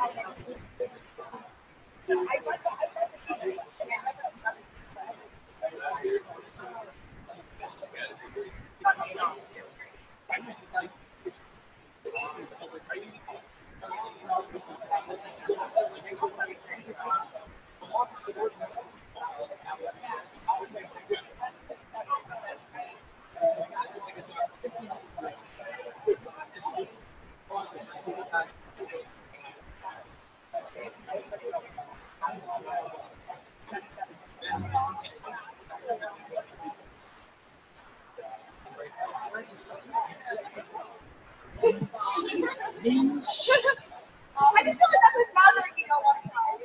I just feel like that's what's bothering you all the time.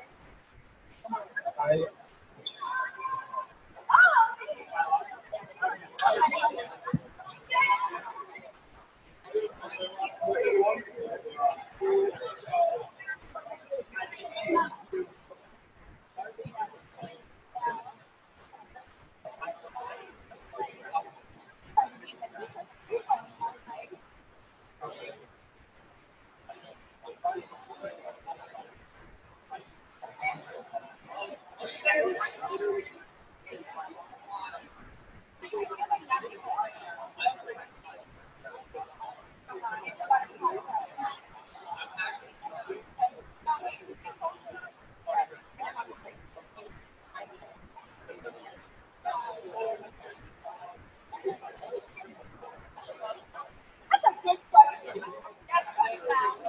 That's a good question. That's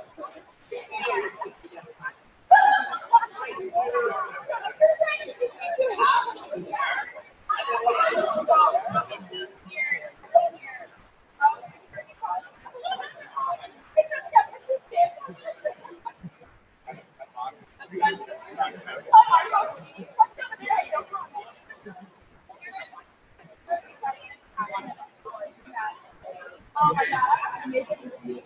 Oh my god, I'm gonna make it.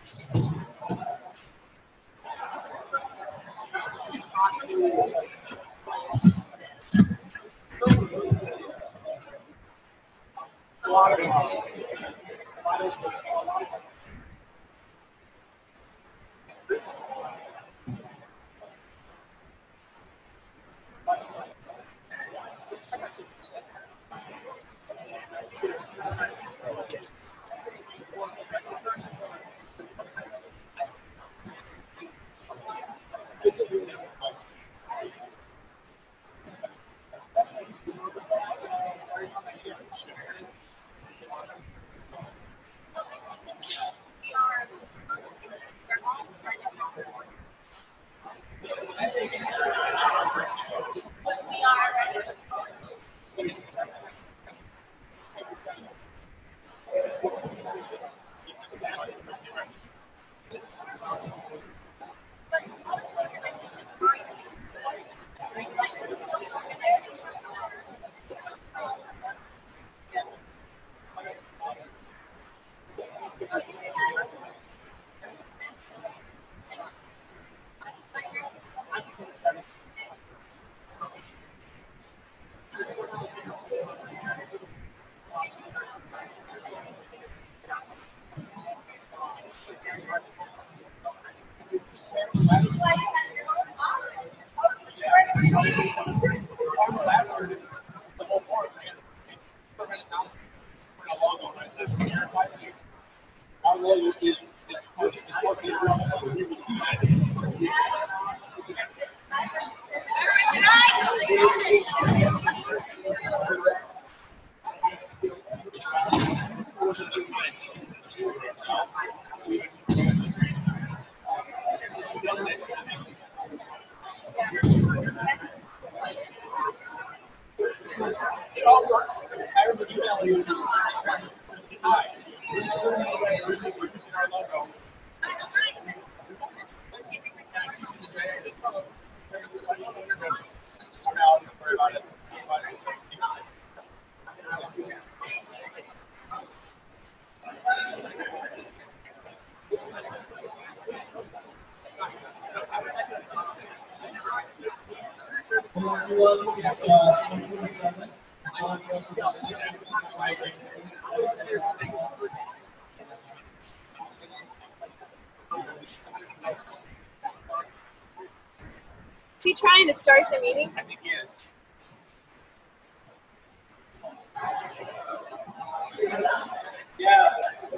Is he trying to start the meeting? I think he is. Yeah.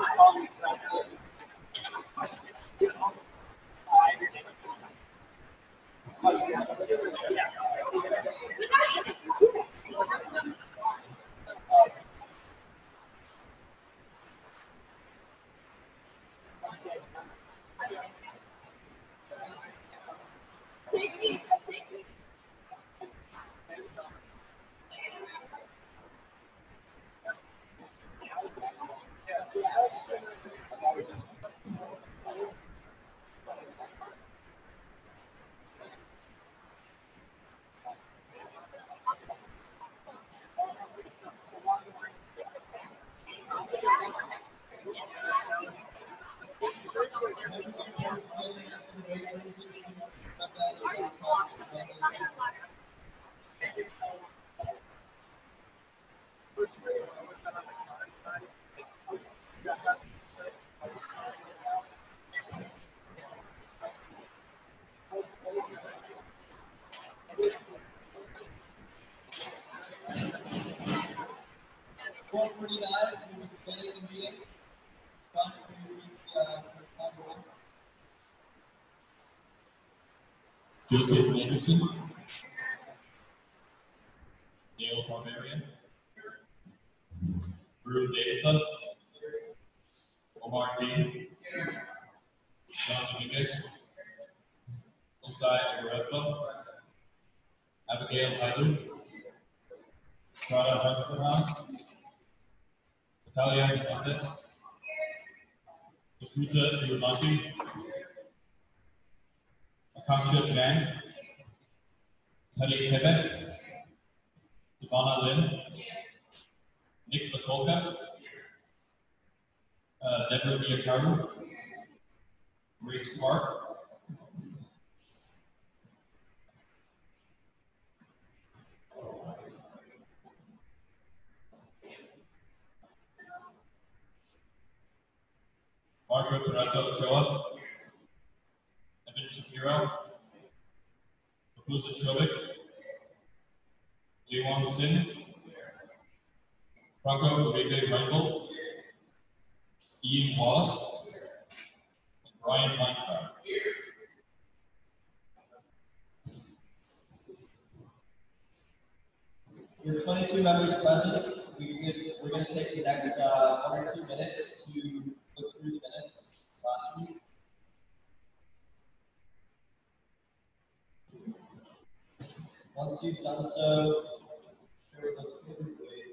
Joseph Anderson, Dale Barbarian, Drew Davidson, Omar Dean, John Dominguez, Osai Agarepa, Abigail Haidu, Prada Husbandhan, Natalia Hernandez, Masuta Iwamanti, Akanksha Jan, Hari Tebet, Savannah Lin, Nick Latolka, Deborah Miyakaru, Grace Clark. Margaret Peralta Ochoa. Evan Shapiro. Makuza Shovik. Jiwon Sin. Franco Uribe Rangel. Ian Wallace. And Brian Weintraub. We have 22 members present. We're going to take the next 1 or 2 minutes to look through the minutes last week. Once you've done so, sure, look through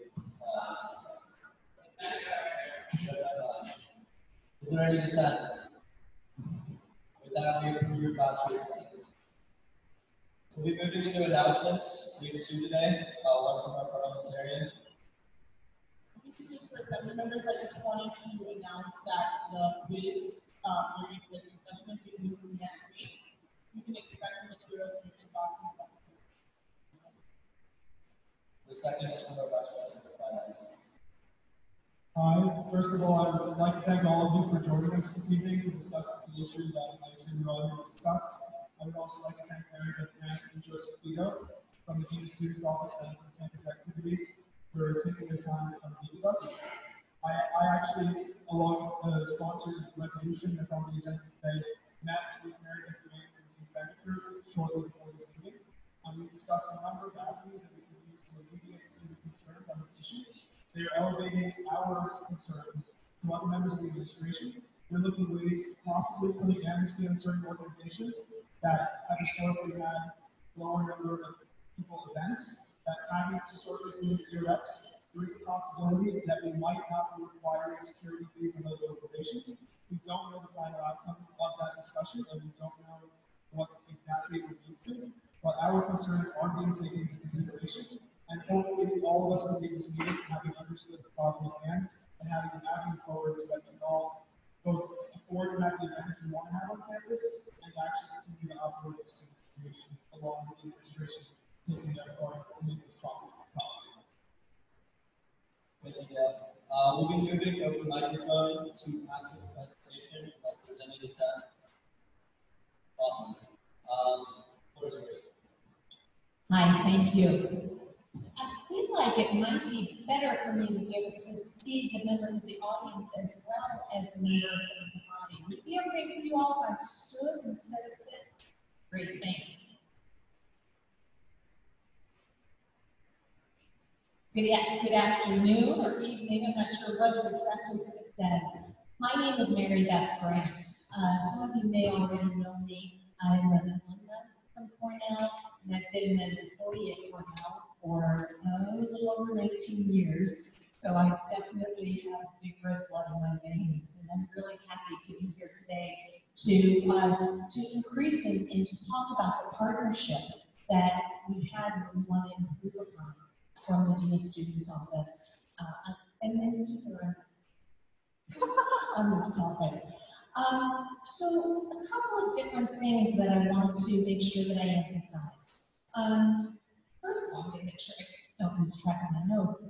Is there any dissent? With that, we approve last week's minutes. So we've moved into announcements. We have 2 today, one from our parliamentarian. This is just for assembly members. I just wanted to announce that the quiz for the executive session is being moved next week. You can expect the materials in your inbox. The second is from our Vice President of Finance. Hi. First of all, I would like to thank all of you for joining us this evening to discuss the issue that I assume you're all here to discuss. I would also like to thank Mary Beth Grant and Joseph Guido from the Dean of Students Office and from Campus Activities for taking the time to come meet with us. I actually, along with the sponsors of the resolution that's on the agenda today, met with Mary Beth Grant and Team Becker shortly before this meeting. We discussed a number of avenues that we can use to alleviate student concerns on this issue. They are elevating our concerns to other members of the administration. We're looking at ways possibly putting amnesty on certain organizations that have historically had lower number of people events, that haven't historically seen erects. There is a possibility that we might have to require security fees on those organizations. We don't know the final outcome of that discussion, and we don't know what exactly it would lead to, but our concerns are being taken into consideration. And hopefully all of us will leave this meeting having understood the problem at hand and having an avenue forward so that we can all both afford to have the events we want to have on campus and actually continue to operate the student community along with the administration taking their part to make this possible. Thank you, Deb. We'll be moving over the microphone to after the presentation unless there's any dissent. Awesome. Floor is yours. Hi, thank you. I feel like it might be better for me to be able to see the members of the audience as well as the members of the body. Would it be okay with you all if I stood instead of sit? Great, thanks. Good afternoon or evening, I'm not sure what exactly it says. My name is Mary Beth Grant. Some of you may already know me. I'm an alumna from Cornell, and I've been an employee at Cornell for a little over 19 years. So I definitely have big red blood in my veins, and I'm really happy to be here today to increase and to talk about the partnership that we had when we wanted to improve upon from the Dean of Students Office, and then on this topic. So a couple of different things that I want to make sure that I emphasize. First of all, I'm going to make sure I don't lose track of my notes.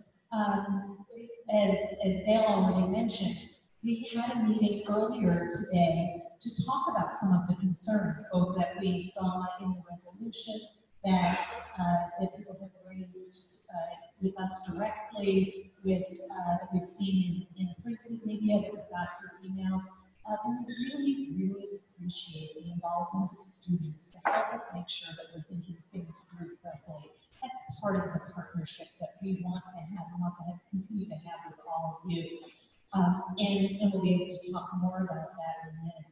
As Dale already mentioned, we had a meeting earlier today to talk about some of the concerns, both that we saw in the resolution that people have raised with us directly, with we've seen in printed media, that we've got through emails. And we really, really appreciate the involvement of students to help us make sure that we're thinking things through correctly. That's part of the partnership that we want to have, continue to have with all of you. And we'll be able to talk more about that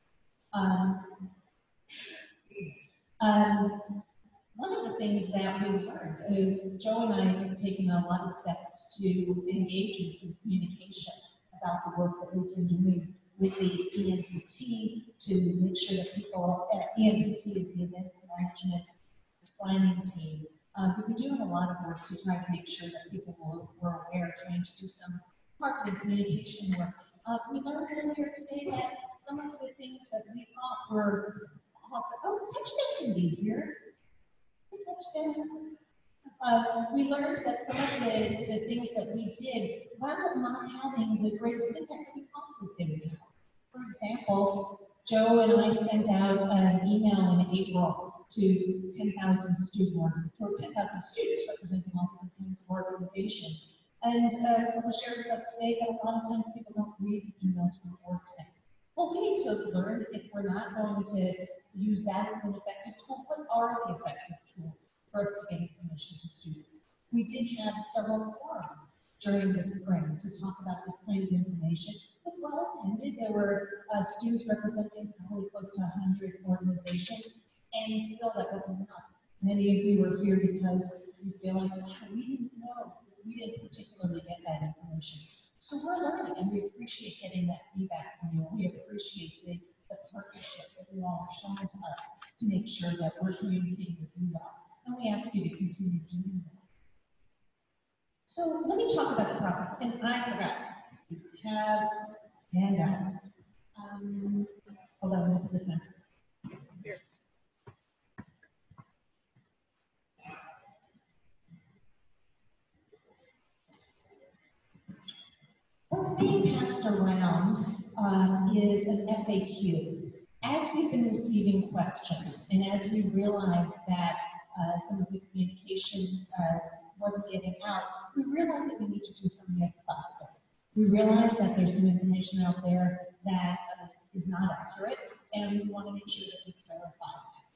in a minute. One of the things that we learned, Joe and I have taken a lot of steps to engage in communication about the work that we've been doing with the ENPT to make sure that people, ENPT is the Events Management Planning Team. We've been doing a lot of work to try to make sure that people were aware, trying to do some marketing communication work. We learned earlier today that some of the things that we thought offer also, oh, Touchdown can be here. Hey, Touchdown. We learned that some of the things that we did wound up not having the greatest impact that we thought they would have. For example, Joe and I sent out an email in April to 10,000 students, or 10,000 students representing all different kinds of organizations. And it was shared with us today that a lot of times people don't read the emails from OrgSync. Well, we need to learn, if we're not going to use that as an effective tool, what are the effective tools for us to get information to students? We did have several forums during the spring to talk about this kind of information. It was well attended. There were students representing probably close to 100 organizations, and still that wasn't enough. Many of you were here because you feel like, wow, we didn't know, we didn't particularly get that information. So we're learning, and we appreciate getting that feedback from you. We appreciate the partnership that you all have shown to us to make sure that we're communicating with you well. And we ask you to continue doing that. So let me talk about the process. And I forgot, we have handouts. Hold on, look at this now. Here. What's being passed around is an FAQ. As we've been receiving questions, and as we realize that some of the communication wasn't getting out, we realized that we need to do something like busting. We realize that there's some information out there that is not accurate, and we want to make sure that we clarify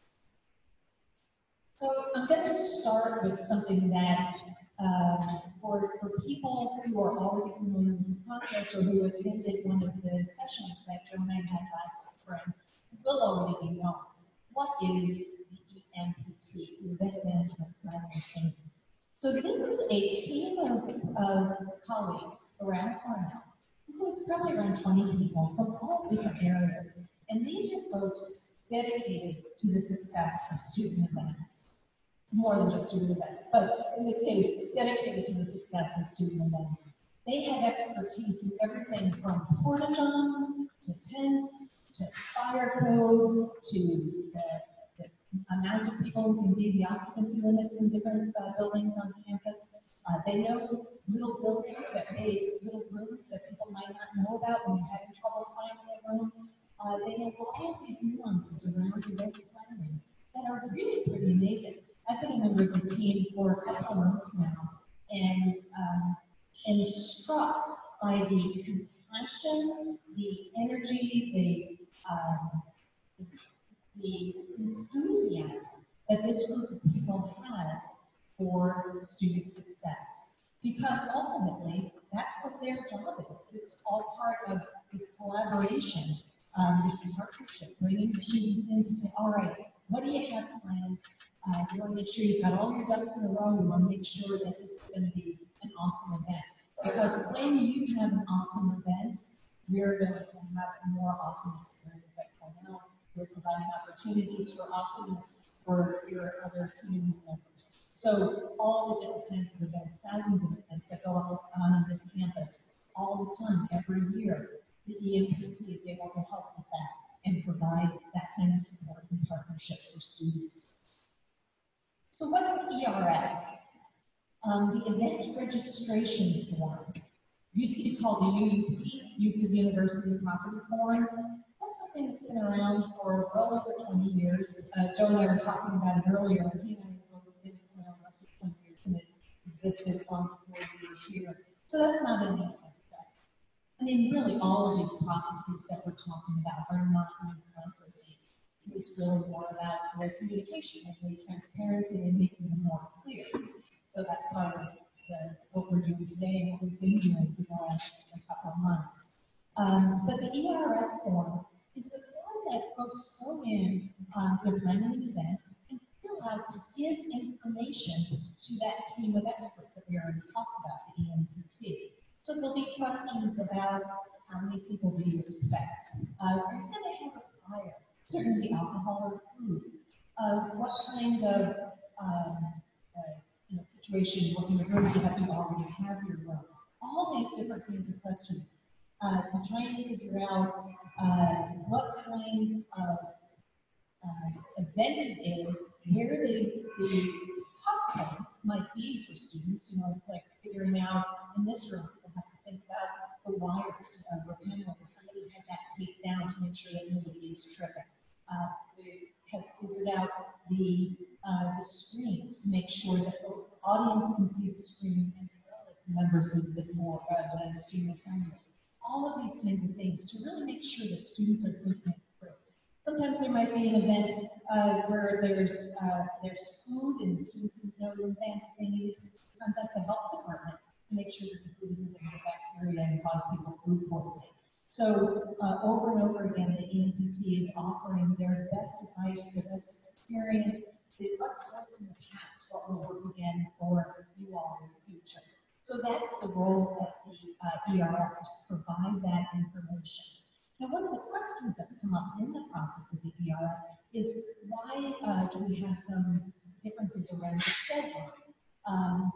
that. So I'm going to start with something that for people who are already familiar with the process or who attended one of the sessions that Joe and I had last spring, will already be known. What is the EMPT, the Event Management Planning Team? So this is a team of colleagues around Cornell, includes probably around 20 people from all different areas. And these are folks dedicated to the success of student events. More than just student events, but in this case, dedicated to the success of student events. They have expertise in everything from porta-johns to tents, to fire code, to the amount of people who can be the occupancy limits in different buildings on campus. They know little buildings that may, little rooms that people might not know about when you're having trouble finding a room. They know all of these nuances around event planning that are really pretty amazing. I've been a member of the team for a couple of months now, and struck by the compassion, the energy, the enthusiasm that this group of people has for student success. Because ultimately, that's what their job is. It's all part of this collaboration, this partnership, bringing students in to say, all right, what do you have planned? You want to make sure you've got all your ducks in a row. You want to make sure that this is going to be an awesome event. Because when you have an awesome event, you're going to have a more awesome experience at Cornell. We're providing opportunities for awesomeness for your other community members. So all the different kinds of events, thousands of events that go on this campus all the time, every year, the EMPT is able to help with that and provide that kind of support and partnership for students. So what's ERF? The event registration form used to be called the UUP, Use of University Property Form. That's something that's been around for well over 20 years. Joe and I were talking about it earlier. He and I have both been around roughly 20 years, and it existed long before we were here. So that's not a new concept. I mean, really, all of these processes that we're talking about are not new processes. It's really more about communication and transparency and making them more clear. So that's part of what we're doing today and what we've been doing for the last couple of months. But the ERF form is the form that folks go in, they're planning an event, and fill out to give information to that team of experts that we already talked about, the EMPT. So there'll be questions about how many people do you expect? Are you going to have a fire? Certainly alcohol or food. What kind of situation, what kind of room do you have to already have your room? All these different kinds of questions to try and figure out what kind of event it is, where the tough points might be for students, you know, like figuring out in this room, we'll have to think about the wires, where somebody had that taped down to make sure that nobody is tripping. We have figured out the screens to make sure that the audience can see the screen as well as the members of the board, the student assembly. All of these kinds of things to really make sure that students are thinking it through. Sometimes there might be an event where there's food and students know in advance they needed to contact the health department to make sure that the food isn't going to bacteria and cause people food poisoning. So over and over again, the EMPT is offering their best advice, their best experience, what's worked in the past, what will work again for you all in the future. So that's the role of the ERF, to provide that information. Now, one of the questions that's come up in the process of the ERF is why do we have some differences around the deadline?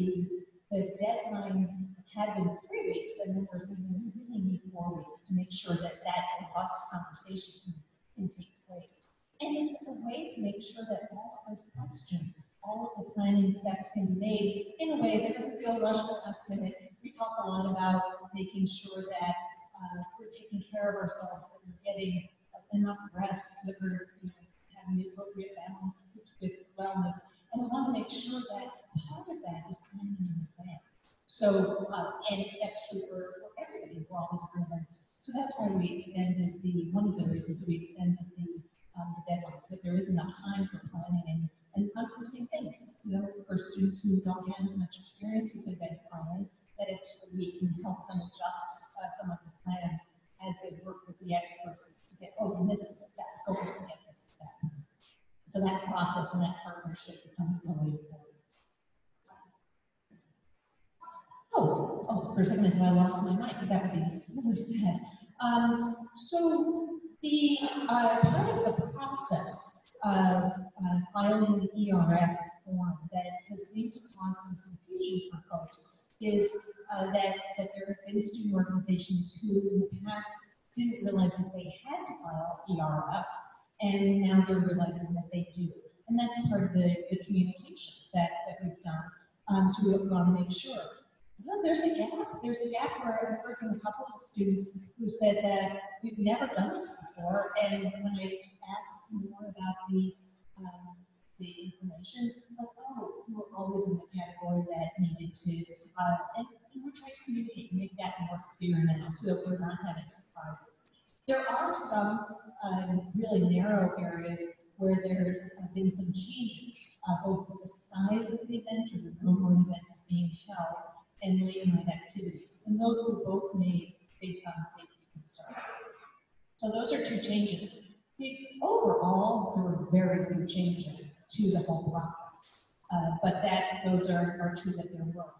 The deadline had been 3 weeks, and then we're saying we really need 4 weeks to make sure that that robust conversation can take place. And it's a way to make sure that all of those questions, all of the planning steps can be made in a way that doesn't feel rushed or last minute. We talk a lot about making sure that we're taking care of ourselves, that we're getting enough rest, that we're having the appropriate balance with wellness. And we want to make sure that part of that is planning in advance. So, and that's true for everybody, for all the different events. So that's why we extended one of the reasons we extended the deadlines, but there is enough time for planning and unforeseen things. You know, for students who don't have as much experience with event planning, that we can help them adjust some of the plans as they work with the experts to say, oh, you missed this step, go ahead and get this step. So that process and that partnership becomes really important. Oh, for a second I thought I lost my mic. That would be really sad. So the part of the process of filing the ERF form that has seemed to cause some confusion for folks is that there have been student organizations who in the past didn't realize that they had to file ERFs, and now they're realizing that they do. And that's part of the communication that we've done to want to make sure. No, there's a gap. There's a gap where I've heard from a couple of students who said that we've never done this before, and when I asked more about the information, like, oh, you were always in the category that needed to file, and we're trying to communicate and make that more clear now, so that we're not having surprises. There are some really narrow areas where there's been some changes, both with the size of the event or the number of event is being held, and late night activities. And those were both made based on safety concerns. So those are two changes. Overall, there were very few changes to the whole process, but those are two that there were.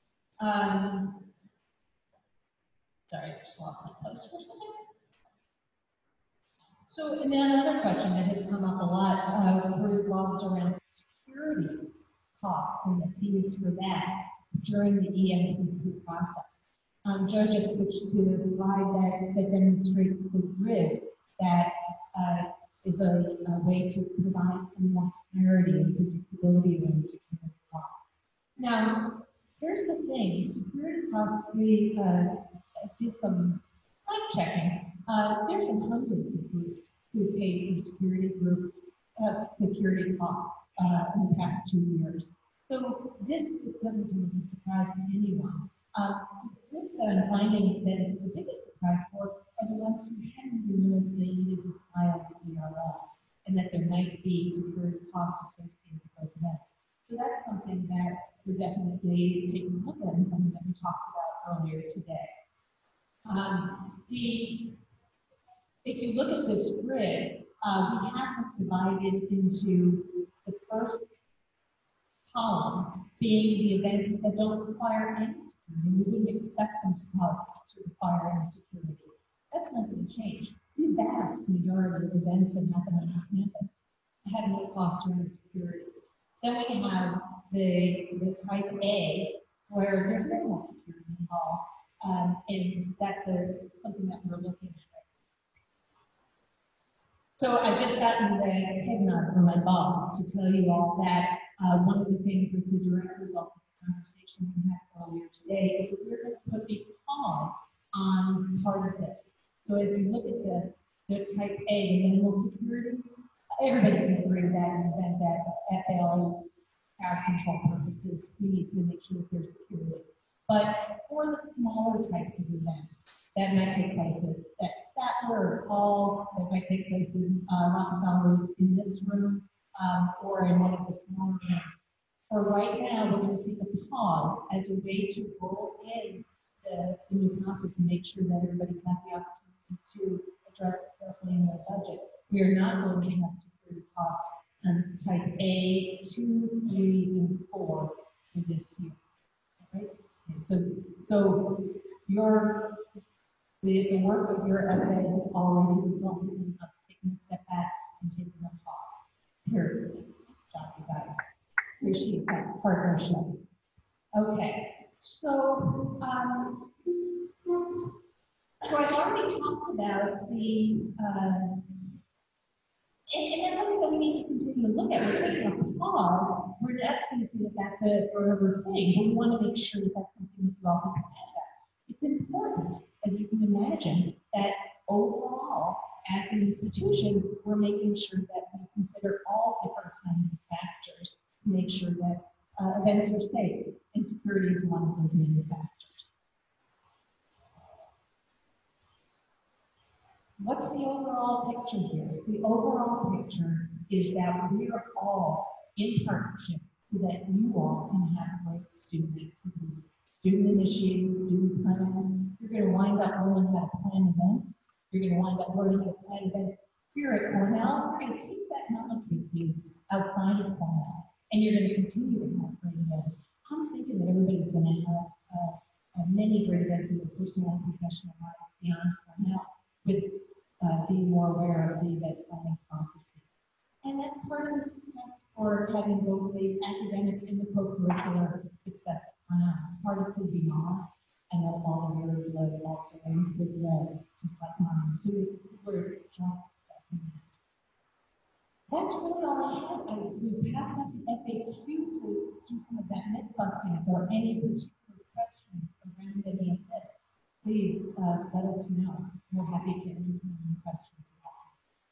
Sorry, I just lost my place for a second. So, and then another question that has come up a lot revolves around security costs and the fees for that during the EMPT process. Joe just switched to a slide that demonstrates the grid that is a way to provide some more clarity and predictability around security costs. Now, here's the thing, security costs, we did some fact checking. There's been hundreds of groups who paid for security groups, security costs in the past 2 years. So this doesn't come as a surprise to anyone. The groups that I'm finding that it's the biggest surprise for are the ones who hadn't even known they needed to file the ERFs and that there might be security costs associated with those events. So that's something that we're definitely taking a look at and something that we talked about earlier today. If you look at this grid, we have this divided into the first column being the events that don't require any security. We wouldn't expect them to require any security. That's not going to change. The vast majority of events that happen on this campus have no cost or any security. Then we have the type A, where there's minimal security involved, and that's something that we're looking at. So I've just gotten the head nod from my boss to tell you all that one of the things that the direct result of the conversation we had earlier today is that we're going to put a pause on part of this. So if you look at this, the type A, the minimal security, everybody can agree that in the event that FAL crowd control purposes, we need to make sure that there's security. But for the smaller types of events that might take place at Statler or Hall, that might take place in Rockefeller in this room, or in one of the smaller events. For right now, we're going to take a pause as a way to roll in the new process and make sure that everybody has the opportunity to address it carefully in their budget. We are not going to have security costs on type A, 2, 3, and 4 for this year. Okay? So the work of your essay has already resulted in us taking a step back and taking a pause. Terrible. Nice job, you guys. Appreciate that partnership. Okay, so I've already talked about the and that's something that we need to continue to look at. We're taking a pause. We're not going to say that that's a forever thing, but we want to make sure that that's something that you all can have that. It's important, as you can imagine, that overall, as an institution, we're making sure that we consider all different kinds of factors to make sure that events are safe, and security is one of those many factors. What's the overall picture here? The overall picture is that we are all in partnership so that you all can have great student activities, student initiated, student plans. You're going to wind up learning how to plan events. You're going to wind up learning how to plan events here at Cornell. We're going to take that knowledge with you outside of Cornell, and you're going to continue to have great events. I'm thinking that everybody's going to have many great events in their personal and professional lives beyond Cornell, with being more aware of the event planning processes. And that's part of the success for having both the academic and the co-curricular success at Cornell. It's part of who we are. I know all of your blood also runs the blood, just like mine. So we're strong. That's really all I have. We passed up the FAQ to do some of that myth busting. If there are any particular questions around any of this, please let us know. We're happy to entertain any questions at all.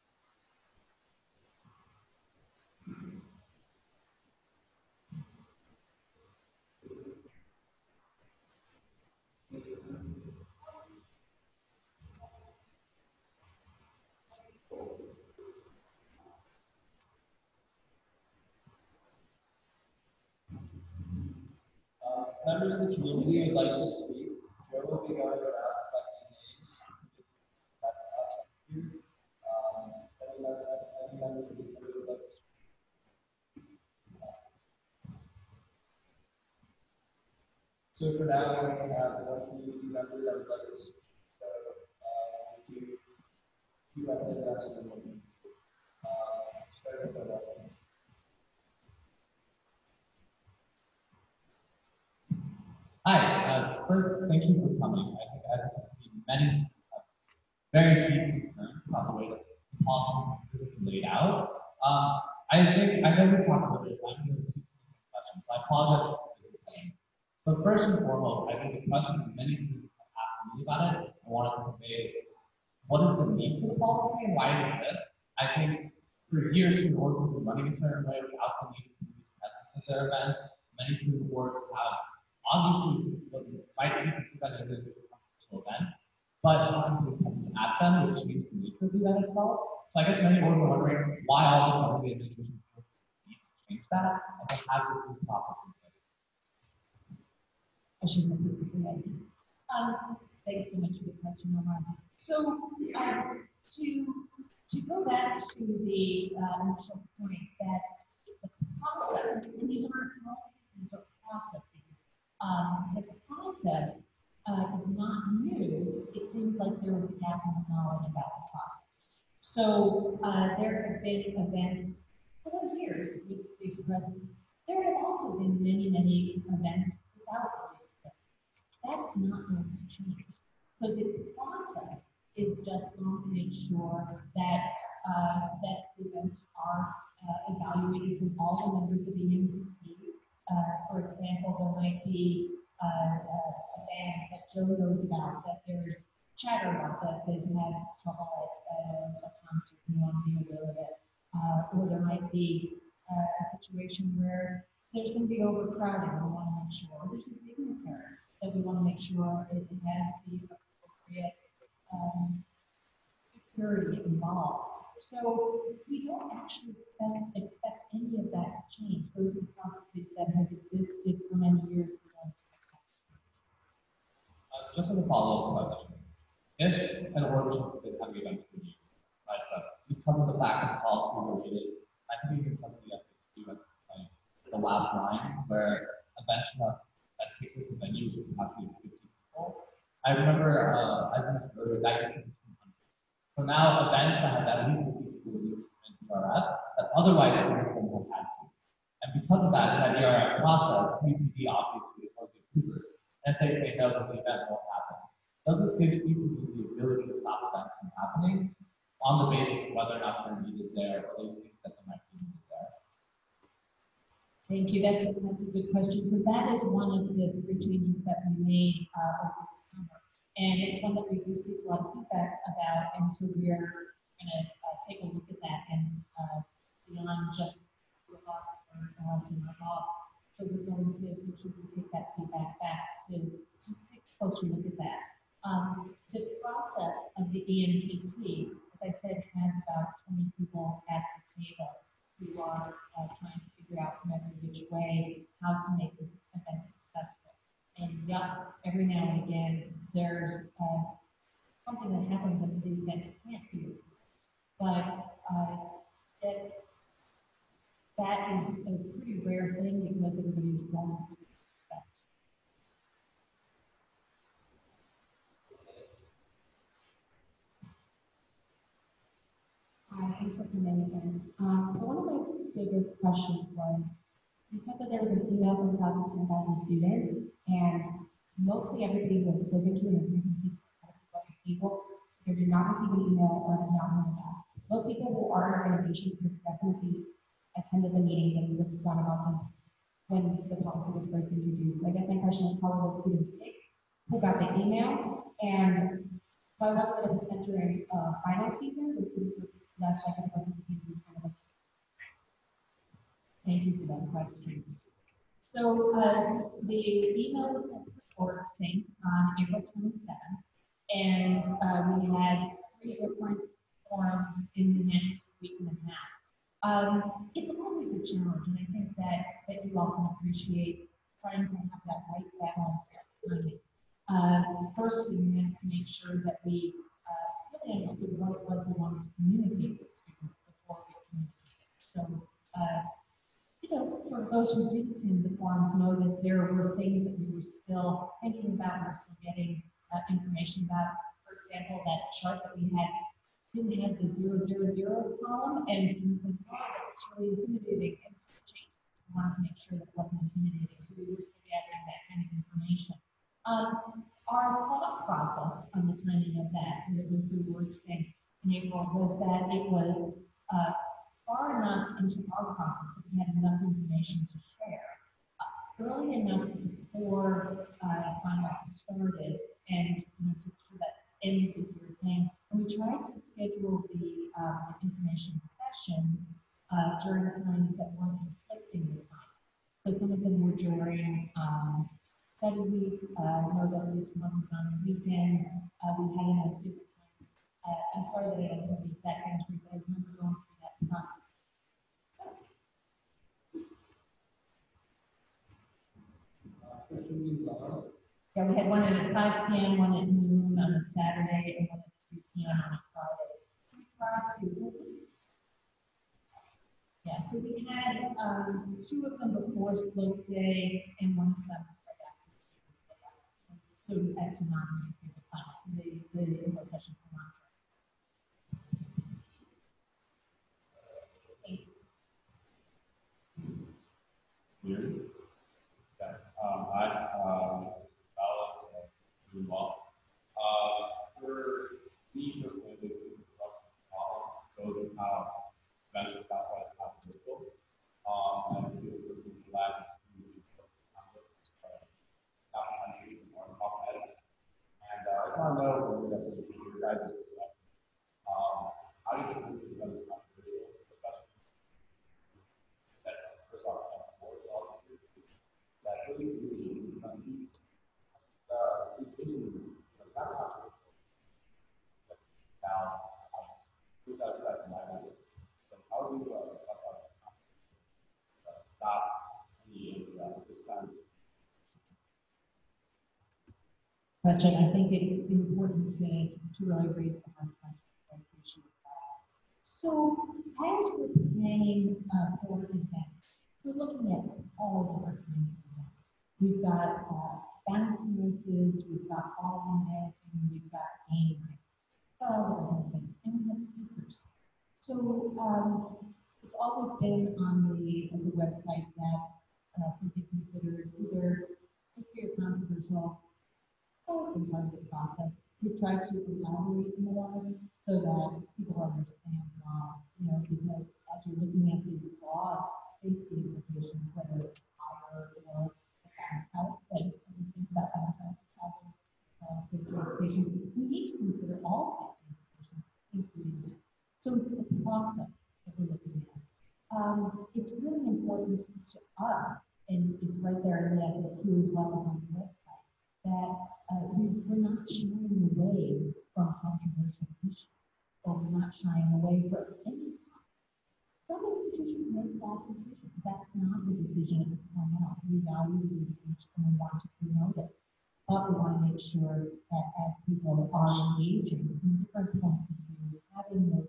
Members of the community would like to speak. Joe will be going around collecting names. That's us here. Any members of this community would like to speak? So for now, we're going to have one community member that would like to speak. So, two essay reps and one. Starting with the Hi, first, thank you for coming. I think as you can see, many very deep concerns about the way that the policy is laid out. I know we talked about this, I'm going to repeat some questions, so I apologize for this thing. But first and foremost, I think the question that many students have asked me about it, I wanted to convey is, what is the need for the policy and why it exists? I think for years, student boards have been running a certain way without the need to use presence at their events. Many student boards have obviously what might be considered as a personal event, but often at them, which change the nature of the event itself. So I guess many boards are wondering why all of a sudden the administration needs to change that and to have this new process in place. I shouldn't have put this in. Thanks so much for the question, Omar. So to go back to the initial point that the process, and these aren't policies, these are processes. If the process is not new, it seems like there was a gap in knowledge about the process. So there have been events for years with police presence. There have also been many, many events without police presence. That's not going to change. So the process is just going to make sure that that the events are evaluated from all the members of the EMPT. For example, there might be a band that Joe knows about that there's chatter about that they've had trouble at a concert and want to be aware of it. Or there might be a situation where there's going to be overcrowding. We want to make sure there's a dignitary that we want to make sure it has the appropriate security involved. So we don't actually expect any of that to change. Those are processes that have existed for many years. We don't expect that to change. Just as a follow-up question, if an organization is having events for you, right, but because of the fact that it's policy related, I think there's something you have to do at the last line where events that take place in venue with capacity of 50 people. I remember, as I mentioned earlier, that used to be 200. So now events that have at least 50 people in DRF that otherwise wouldn't have had to. And because of that, in that DRF process, CPD obviously is one of the approvers. And if they say no, then the event won't happen. Does this give CPD the ability to stop events from happening on the basis of whether or not they're needed there, or they think that they might be needed there? Thank you. That's a good question. So that is one of the three changes that we made over the summer. And it's one that we've received a lot of feedback about. And so we're going to take a look at that and beyond just your boss or us and our boss. So we're going to make sure we take that feedback back to take a closer look at that. The process of the EMPT, as I said, has about 20 people at the table who are trying to figure out from every which way how to make this event successful. And yeah, every now and again, there's something that happens that the event can't do. But that is a pretty rare thing because everybody is going through the success. Thanks for coming in. So one of my biggest questions was, you said that there was an email sent out to 10,000 students, and mostly everybody who has spoken to and frequency people, they did not receive an email or have not known that. Most people who are in organizations would definitely attended the meetings and would have thought about this when the policy was first introduced. So I guess my question is, how were those students picked? Who got the email? And why wasn't it a center during final season? The students were less likely to participate in these kind of activities. Thank you for that question. So the email was sent to the board sync on April 27th, and we had 3 different forums in the next week and a half. It's always a challenge, and I think that you all can appreciate trying to have that right balance at timing. First, we had to make sure that we really understood what it was we wanted to communicate with students before we communicated. So, for those who did attend the forums, know that there were things that we were still thinking about, we were still getting information about. For example, that chart that we had didn't have the 000 column, and students like, oh, that's really intimidating, and so we changed it. We wanted to make sure that it wasn't intimidating, so we were still gathering that kind of information. Our thought process on the timing of that, that we were saying in April, was that it was far enough into our process that we had enough information to share early enough before finals started, and so that ended the year thing. And we tried to schedule the information sessions during times that weren't conflicting with finals. So some of them were during study week. I know that at least one was on the weekend. We had enough different times. I'm sorry that I don't know the exact answer, but I remember going through that process. Yeah, we had one at 5 p.m., one at noon on a Saturday, and one at 3 p.m. on a Friday. So we tried to. Yeah, so we had 2 of them before slope day and 1 of them right after slope day. So as to not interfere with class, the info session for monitoring. Thank you. Okay. Alice and doing well. For me personally, this is those how eventually that's why it's controversial. And I feel this is lab is really conflict, not the country or on top of it. And I just want to know from your guys' perspective, how do you think that is controversial, especially that first off, policy that really these issues are not controversial. Now, without that in my language, so how do you stop the this kind of question? I think it's important to really raise the hard question. I appreciate that. So as we're planning for events, we're looking at all different kinds of events. We've got dancing races, we've got ballroom dancing, we've got game nights. It's all different things, and we have speakers. So it's always been on the website that can be considered either risky or controversial. It's always been part of the process. We've tried to elaborate more so that people understand why, because as you're looking at the broad safety implications, whether it's fire or advanced health, and we think about advanced health safety implications, we need to consider all safety implications, including this. So it's the process that we're looking at. It's really important to us, and it's right there in the FAQ as well as on the website, that we're not shying away from controversial issues, or we're not shying away from any time. Some institutions make that decision. That's not the decision at Cornell. We value free speech and we want to promote it. But we want to make sure that as people are engaging in different points of view, having those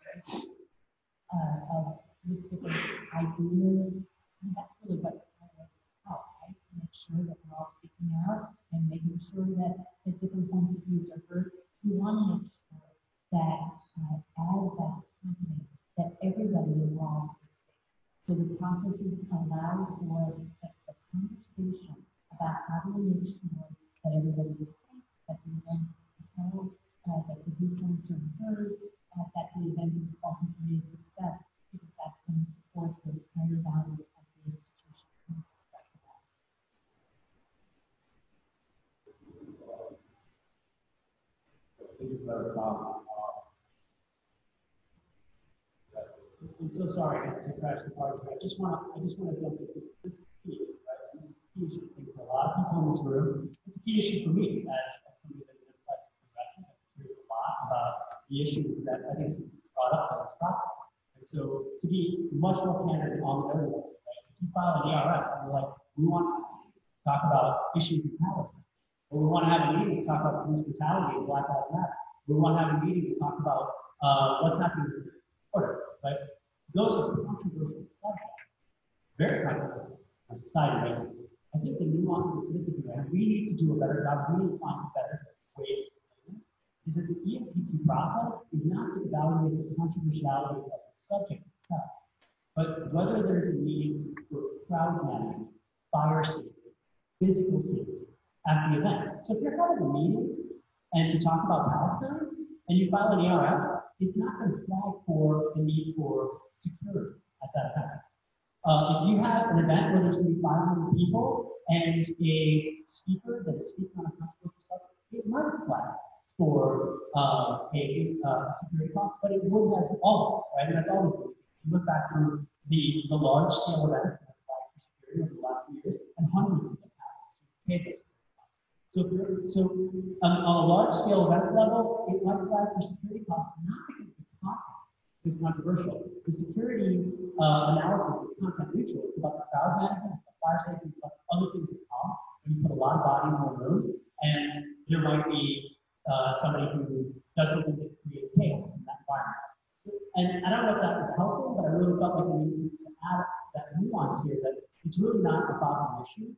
with different ideas, and that's really what it's about, right? To make sure that we're all speaking out and making sure that the different points of views are heard. We want to make sure that as that's happening, that everybody involved is safe. So the process is allowed for the conversation about how do we make sure that everybody is safe, that the event is held, that the viewpoints are heard, that the event is ultimately a success, because that's going to support those higher values of the institution. Thank you for that response. I'm so sorry to crash the party. I just want to jump in. This is key, right? This is a key issue for a lot of people in this room. It's a key issue for me as somebody that identifies as progressive and hears a lot about the issues that I think is brought up in this process. And so to be much more candid on the resume, right? If you file an ERF and you're like, we want to talk about issues in Palestine, or we want to have a meeting to talk about police brutality and Black Lives Matter, we want to have a meeting to talk about what's happening in the border, right? Those are controversial subjects, very controversial for society right now. I think the nuance that's missing here, and we need to do a better job, we need to find a better way to explain this, is that the EMPT process is not to evaluate the controversiality of the subject itself, but whether there's a need for crowd management, fire safety, physical safety at the event. So if you're having a meeting and to talk about Palestine, and you file an ERF, it's not going to flag for the need for security at that event. If you have an event where there's going to be 500 people and a speaker that is speaking on a controversial subject, it might flag for a security cost, but it would have always, right? And that's always been. You look back through the large scale events that have flagged for security over the last few years, and hundreds of them have paid those security costs. So on a large scale events level, it might flag for security costs, not because the content is controversial. The security analysis is content neutral. It's about the crowd management, it's about fire safety, it's about other things that come when you put a lot of bodies in a room, and there might be somebody who does something that creates chaos in that environment. And I don't know if that was helpful, but I really felt like we needed to add that nuance here that it's really not about the issue.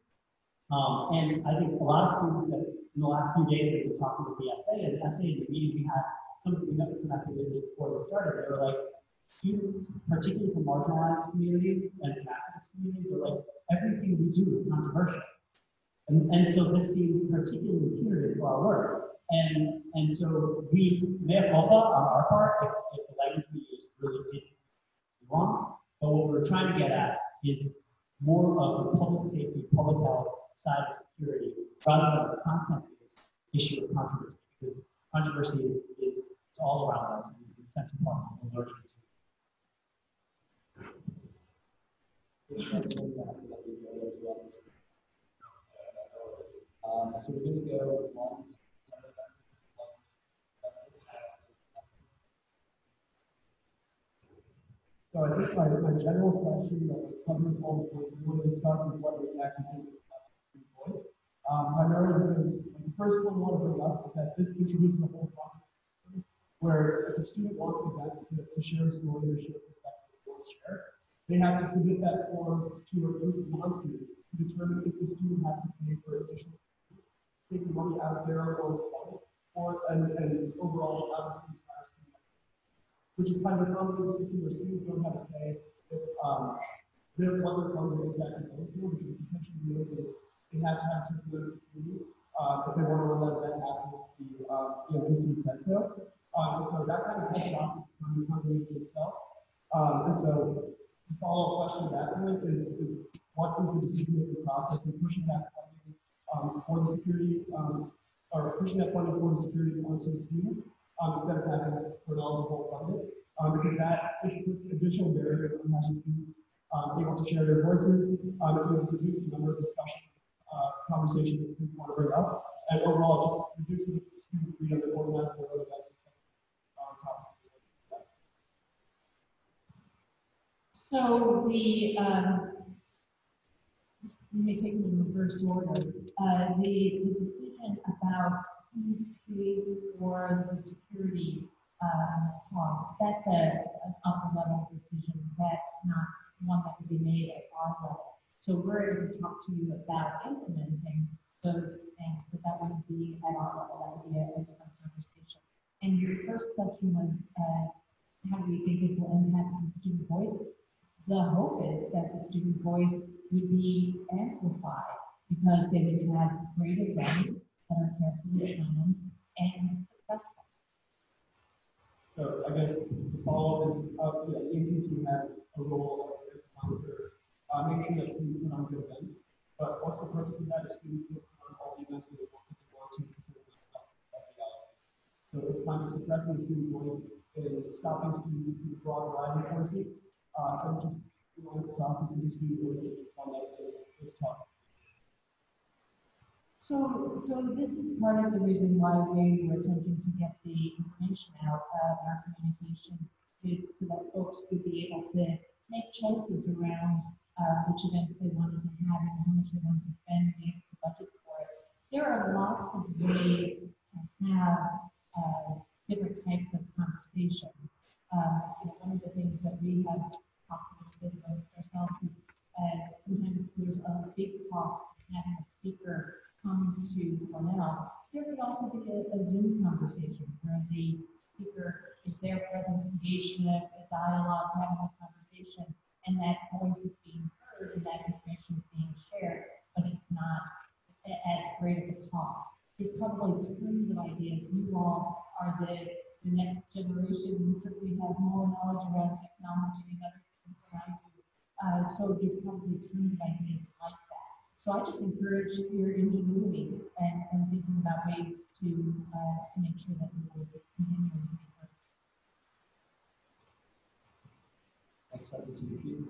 And I think a lot of students that in the last few days they've been talking with the SA, and the SA in the meeting we had, some SA leaders before we started, they were like, students, particularly from marginalized communities and activist communities, are like, everything we do is controversial. And so this seems particularly punitive for our work. And so we may have culpa on our part if the language we use really trying to get at is more of the public safety, public health, cybersecurity, rather than the content-based issue of controversy, because controversy is all around us and is the central part of the learning. So we're going to go on. So I think my general question that covers all the points we want to discuss is what we actually think is student voice. Primarily because the first one I want to bring up is that this introduces a whole process where if a student wants to share a story or share a perspective or share, they have to submit that form to a group of non-students to determine if the student has to pay for additional taking money out of their own funds or and overall out of the entire student, which is kind of a common system where students don't have a say if what their funds are exactly going for, because it's essentially they have to have a certain amount of security if they want to run that event after the routine said so. And so that kind of process is coming to itself. And so the follow-up question to that point is what is the decision-making process in pushing that funding for the security, or pushing that funding for the security onto the students instead of having Cornell as a whole fund it, because that just puts additional barriers on having students able to share their voices, it will reduce the number of discussion conversations that students want to bring up, and overall just reducing student freedom to organize their own events. So the, let me take it in reverse order. The decision about who pays for the security costs, that's an upper level decision. That's not one that could be made at our level. So we're able to talk to you about implementing those things, but that wouldn't be at our level. That would be a different conversation. And your first question was, how do we think this will impact the student voice? The hope is that the student voice would be amplified because they would have great events that are carefully planned and successful. So I guess the follow-up is, APT has a role as a monitor, making sure that students put on good events. But what's the purpose of that? If students don't put on all the events that they want to, so it's kind of suppressing the student voice and stopping students from a broad variety of voices, and just the process of the student voice on those topics. So this is part of the reason why we were attempting to get the information out of our communication so that folks would be able to make choices around which events they wanted to have and how much they wanted to spend and be able to budget for it. There are lots of ways to have different types of conversations. One of the things that we have talked about amongst ourselves is sometimes there's a big cost to having a speaker come to Cornell. There could also be a Zoom conversation where the speaker is there present, engaged in a dialogue, having a conversation, and that voice is being heard and that information is being shared, but it's not as great of a cost. There's probably tons of ideas. You all are the next generation. You certainly have more knowledge around technology and other things than I do. So there's probably tons of ideas like that. So I just encourage your ingenuity and thinking about ways to make sure that your voice is continuing to be heard. Next slide is you.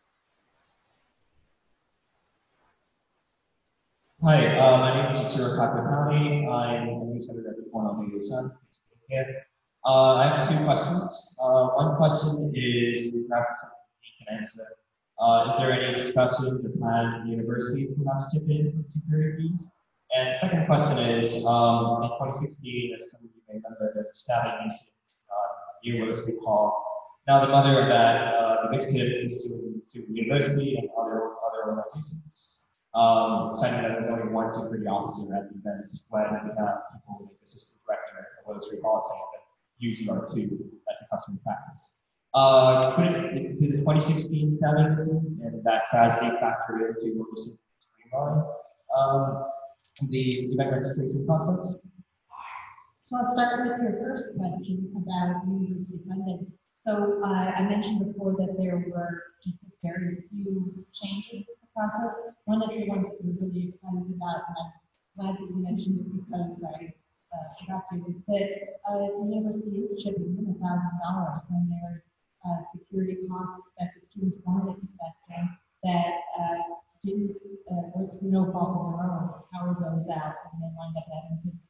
Hi, my name is Ichiro Kakutani. I'm a news editor at Cornell Media Sun. I have two questions. One question is perhaps something you can answer. Is there any discussions or plans at the university to perhaps chip in for security fees? And the second question is, in 2016, as some of you may remember, there's a stabbing incident at the University Hall. Now the mother of that, the victim is suing the university and other organizations, citing that there's only one security officer at the events when people like assistant director of Rotary Hall saying that usually are two as a custom practice. Did the 2016 stabbing incident and that tragedy factor into what was streamline the event registration process? So I'll start with your first question about university funding. So I mentioned before that there were just a very few changes to the process. One of the ones that we're really excited about, and I'm glad that you mentioned it because I forgot to, that the university is chipping in $1,000 when there's security costs that the students weren't expecting that didn't, or through no fault of their own, power goes out and they wind up having to.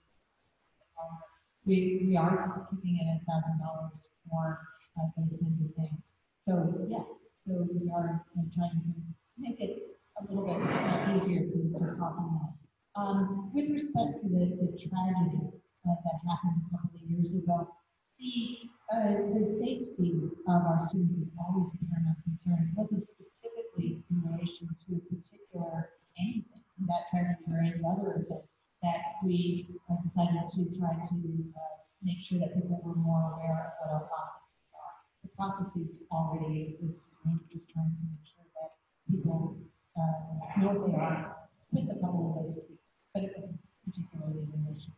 We are keeping it at $1,000 for those kinds of things. So yes, so we are trying to make it a little bit easier to talk about. With respect to the tragedy that happened a couple of years ago, the safety of our students is always a paramount concern. It wasn't specifically in relation to a particular anything, that tragedy or any other event, that we decided to try to make sure that people were more aware of what our processes are. The processes already exist, and we're just trying to make sure that people know what they are with a couple of those tweaks, but it wasn't particularly an issue.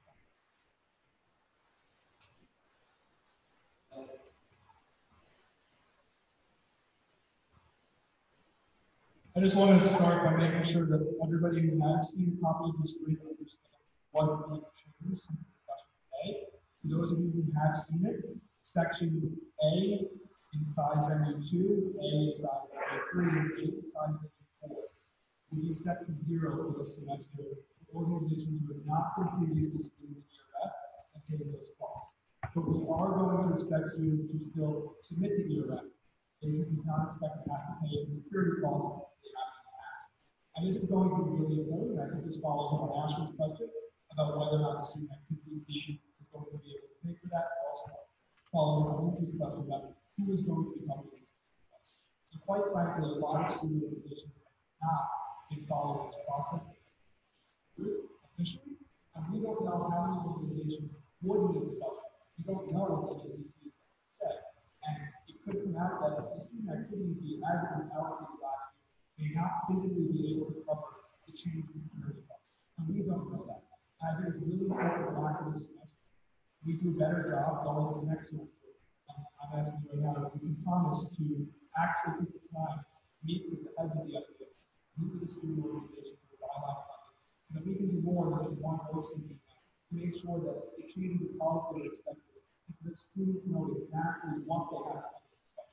I just want to start by making sure that everybody who has seen a copy of this screen understands what is being changed in the discussion today. For those of you who have seen it, sections A in size venue 2, A in size venue 3, and A in size venue 4 will be set to 0 for this semester for organizations who have not been previously student in ERF and pay those costs. But we are going to expect students to still submit the ERF. They do not expect to have to pay the security costs they have in the past. And this is going to be really important. I think this follows on Ashley's question about whether or not the student activity fee is going to be able to pay for that. It also follows on Lucy's question about who is going to be covering this cost. And quite frankly, a lot of student organizations have not been following this process officially, and we don't know how many organizations would need to cover it. We don't know what the agency is going to say. And it could come out that the student activity fee, as it was allocated last year, may not physically be able to cover the change in security costs. And we don't know that. And I think it's really important that after this semester, we do a better job going into next semester. And I'm asking right now if we can promise to actually take the time, meet with the heads of the FAA, meet with the student organizations who are guideline funded, so that we can do more than just one person to make sure that the change in the policy is expected. So that students know exactly what they have to do.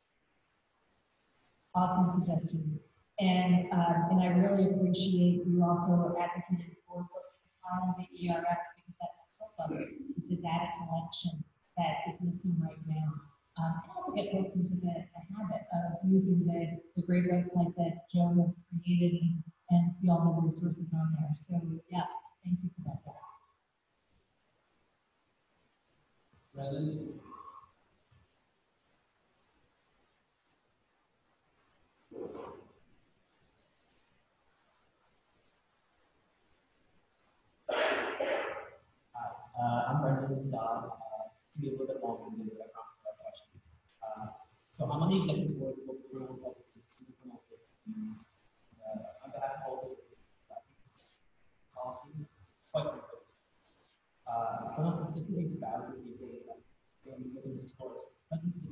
Awesome suggestion. And I really appreciate you also advocating for folks to file the ERFs because that helps us with the data collection that is missing right now. And also get folks into the habit of using the great website that Joe has created and see all the resources on there. So yeah, thank you for that, Jack. Brendan? Hi, I'm Brendan Dodd. To be a little bit longer than the background to our questions. So I'm on the executive board of the local journal public institute. On behalf of all those policy, quite frankly, Colonel consistently espouses the importance of open discourse, presence of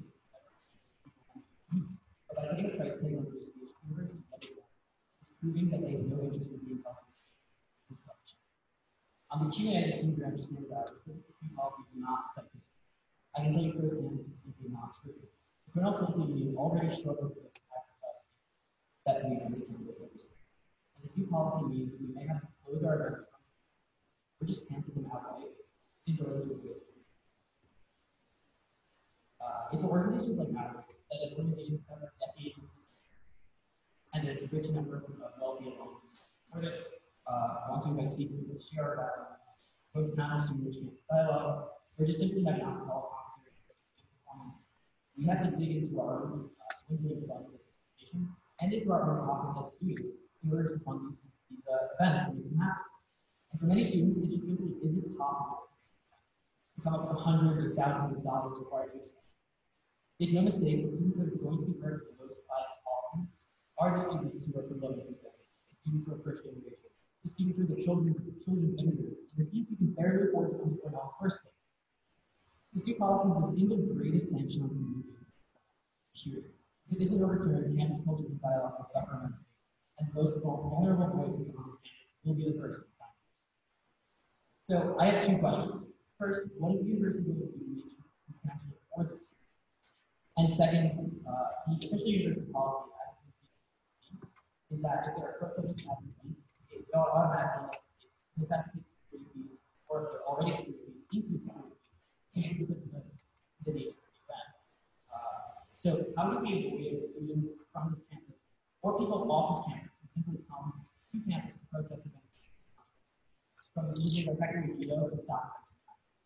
but by putting a price tag on free speech, university is proving that they have no interest in being constitutional as such. On the Q&A that Team Grant just made about, it says that the free policy do not step this. I can tell you firsthand this is simply not true. The Colonel Tilton Union already struggles with the fact that we come to campus every semester. And this new policy means that we may have to close our events or just cancel them outright in order to avoid school. If organizations like ours, that is organizations that have decades of history and a rich network of well-being homes, sort of want to invite speakers to share our backgrounds, host panels to enrich campus dialogue, or just simply have an alcohol concert and performance, we have to dig into our own dwindling funds as an organization and into our own pockets as students in order to fund these events that make them happen. And for many students, it just simply isn't possible to come up with hundreds or thousands of dollars required to expend. Make no mistake, the students that are going to be hurt the most by this policy are the students who are from low-income families, the students who are first generation, the students who are the children of immigrants, and the students who can barely afford to come to Cornell in the first place. This new policy is the single greatest sanction on student unions. period. If it isn't overturned, campus culture and dialogue will suffer immensely, and most of all, vulnerable voices on this campus will be the first to sign. So I have two questions. First, what is the university going to do to make sure students can actually afford this year? And second, the official university policy is that if there are protesters happening, it automatically necessitates security fees, or if there are already security fees, increase security fees, and because of the nature of the event. So how do we avoid students from this campus, or people off this campus, who simply come to campus to protest events, from using their factory's veto to stop them?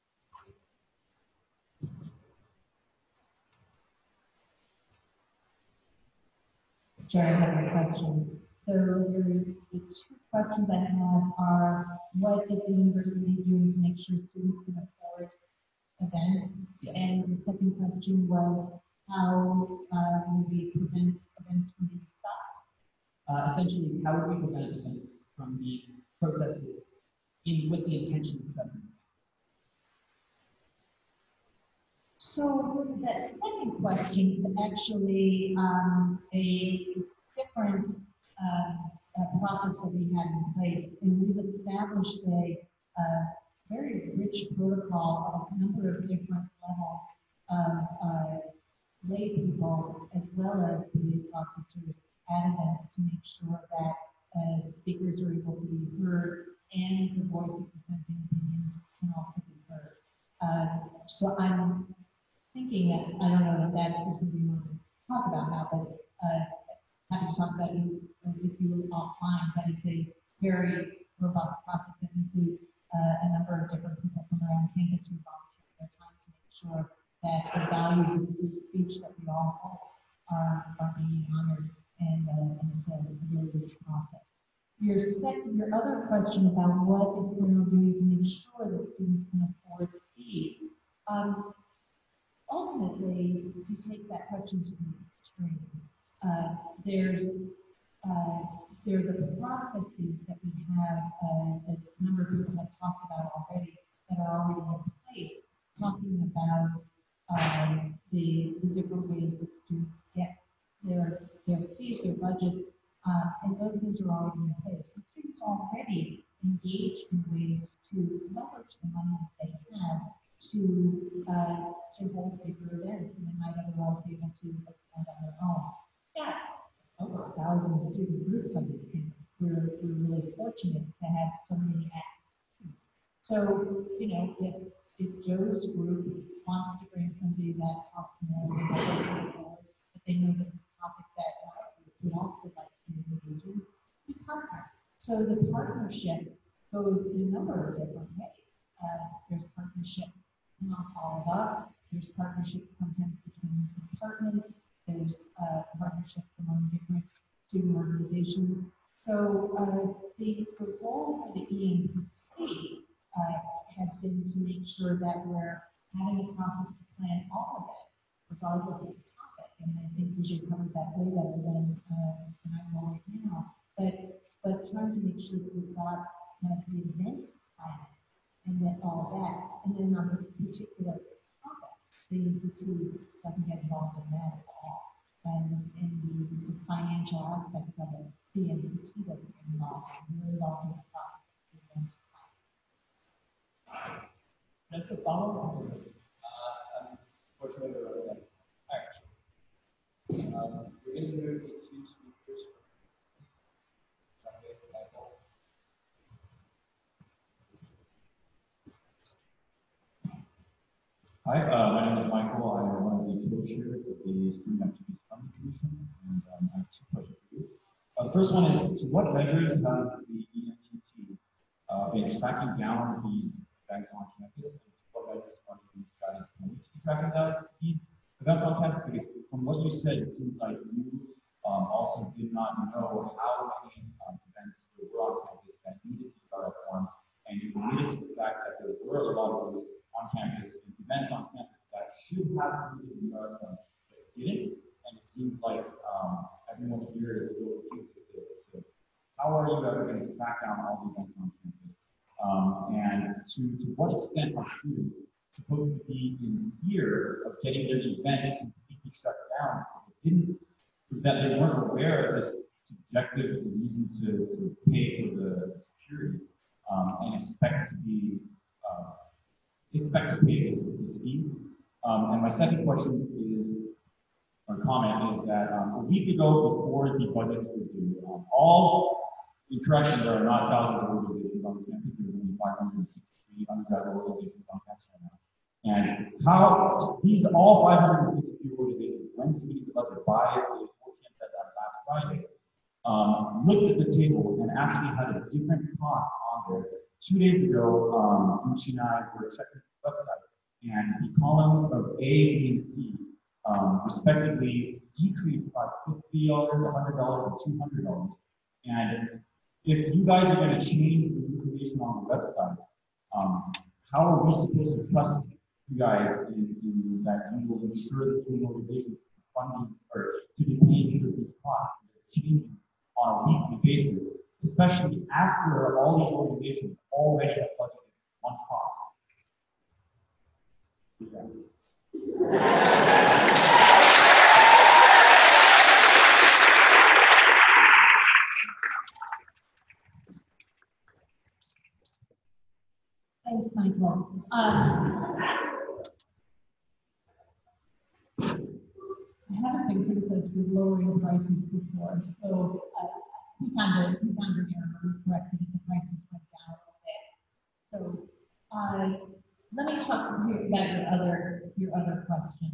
Sure, I have a question. So the two questions I have are, what is the university doing to make sure students can afford events? Yes. And the second question was, how will we prevent events from being stopped? Essentially, how would we prevent events from being protested with the intention of preventing? So that second question is actually a different process that we had in place, and we've established a very rich protocol of a number of different levels of lay people as well as police officers at events to make sure that speakers are able to be heard and the voice of dissenting opinions can also be heard. So I'm thinking that, I don't know that that is something we want to talk about now, but happy to talk about it with you offline, but it's a very robust process that includes a number of different people from around campus who volunteer their time to make sure that the values of free speech that we all hold are being honored, and it's a really rich process. Your other question about what is Cornell doing to make sure that students can afford fees. Ultimately, you take that question to the extreme. There are the processes that we have, that a number of people have talked about already, that are already in place, talking about the different ways that students get their fees, their budgets, and those things are already in place. So students already engage in ways to leverage the money that they have to hold bigger events, and they might otherwise be able to afford on their own. Yeah, over 1,000 student groups on this campus. We're really fortunate to have so many active students. So, you know, if Joe's group wants to bring somebody that costs more than what they can afford, but they know that it's a topic that our group would also like to engage in, we partner. So the partnership goes in a number of different ways. There's partnerships among all of us. There's partnerships sometimes between departments. There's partnerships among different student organizations. So the goal for the EMPT has been to make sure that we're having a process to plan all of it, regardless of the topic. And I think we should cover that way better than I will right now. But trying to make sure that we've got the event plan and then all that. And then on this particular topics, the EMPT doesn't get involved in that at all. And in the financial aspects of it, the EMPT doesn't get involved. We're involved in the process of the event plan. Just to follow up, unfortunately, we're running out of time. We're going to move to two speakers. Hi, my name is Michael. I'm one of the co-chairs of the Student Activities Funding Commission, and I have two questions for you. The first one is, to what measures has the EMTT been tracking down these events on campus, and to what measures are you guys going to be tracking down these events on campus? Because from what you said, it seems like you also did not know how many events there were on campus that needed the ERF form, and you admitted to the fact that there were a lot of those on campus and events on campus that should have submitted the ERF form but didn't. And it seems like everyone here is a little confused as to how are you ever going to track down all the events on campus? And to what extent are students supposed to be in fear of getting their event completely shut down that they weren't aware of this subjective reason to pay for the security and expect to pay this fee. And my second question is, or comment is that a week ago, before the budgets were due, all, in correction, there are not thousands of organizations on this campus, there's only 560 undergraduate organizations on campus right now. And how these all 560 organizations, when submitting the budget by the 14th deadline last Friday, looked at the table and actually had a different cost on there. 2 days ago, Gucci and I were checking the website, and the columns of A, B, and C respectively decreased by $50, $100, and $200. And if you guys are going to change the information on the website, how are we supposed to trust you guys in that you will ensure the student organizations funding or to be paying for these costs that are changing on a weekly basis, especially after all these organizations already have budgeted one cost? Thanks, Michael. I haven't been criticized for lowering prices before, so we found an error. We corrected it. The prices went down a little bit. So let me talk about your other question.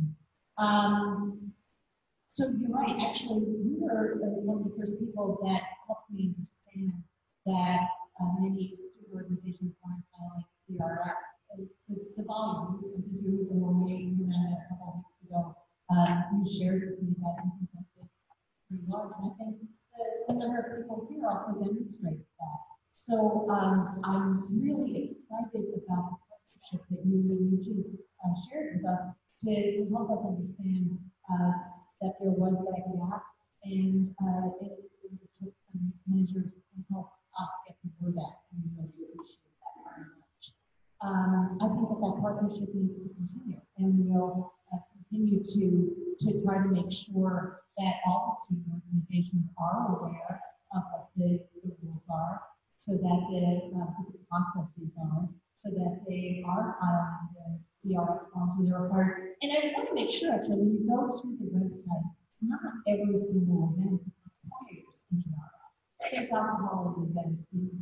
So you're right. Actually, you were one of the first people that helped me understand that many student organizations weren't filing PRX. The volume, I think you were a couple of weeks ago. You shared with me that you think that's pretty large, and I think the number of people here also demonstrates that. So I'm really excited about the partnership that you and Eugene shared with us to help us understand that there was that gap, and it took some measures to help us get the word out, and we really appreciate that very much. I think that partnership needs to continue, and we'll continue to try to make sure that all the student organizations are aware of what the rules are, so that the processes are, so that they are filing the ERF forms when they're required. And I want to make sure, actually, when you go to the website, not every single event requires an ERF. There's alcohol events,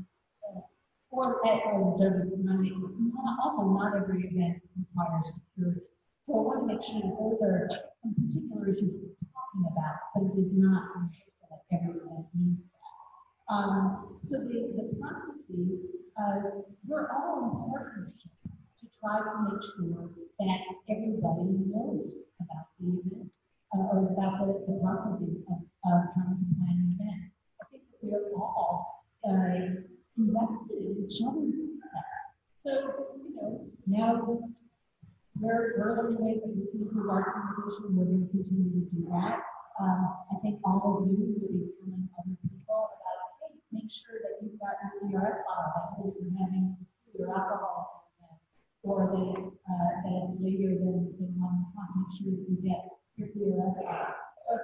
or service also not every event requires security. So I want to make sure that those are some particular issues we're talking about, but it is not that every event needs that. So the processes, we're all in partnership to try to make sure that everybody knows about the event or about the processes of trying to plan an event. I think that we are all invested in each other's success. So, now we're learning ways that we can improve our communication. We're going to continue to do that. I think all of you will be telling other people about, hey, make sure that you've got your ERF file, that you're having your alcohol event, or that it's later than 1 o'clock. Make sure that you get your ERF file. So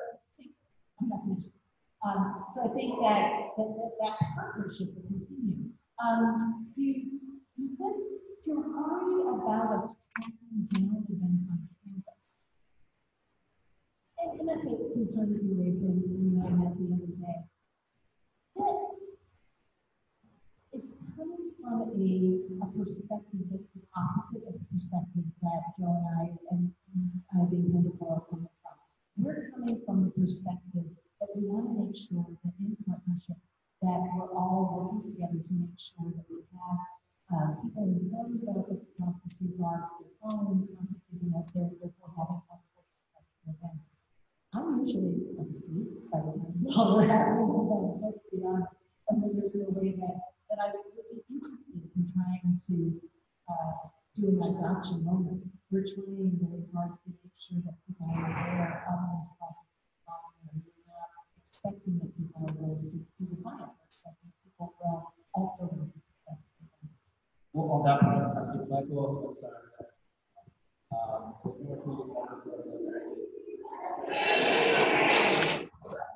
I think that partnership will continue. You said you're worried about us tracking down events on campus. And that's a concern that you raised when you and I met the other day. But it's coming from a perspective that's the opposite of the perspective that Joe and I and Dave Vanderpool are coming from. We're coming from the perspective that we want to make sure that in partnership that we're all working together to make sure that we have people informed about what the processes are, their following processes, and that they're having successful events. I'm usually asleep by the time we're having events, let's be honest. And then there's no way that I would be interested in trying to do my gotcha moment. We're trying really hard to make sure that people are aware of those processes and we're not expecting that people are going to be defiant. We're expecting people will also be successful events. Well, on that point, Michael, I'm sorry. There's more to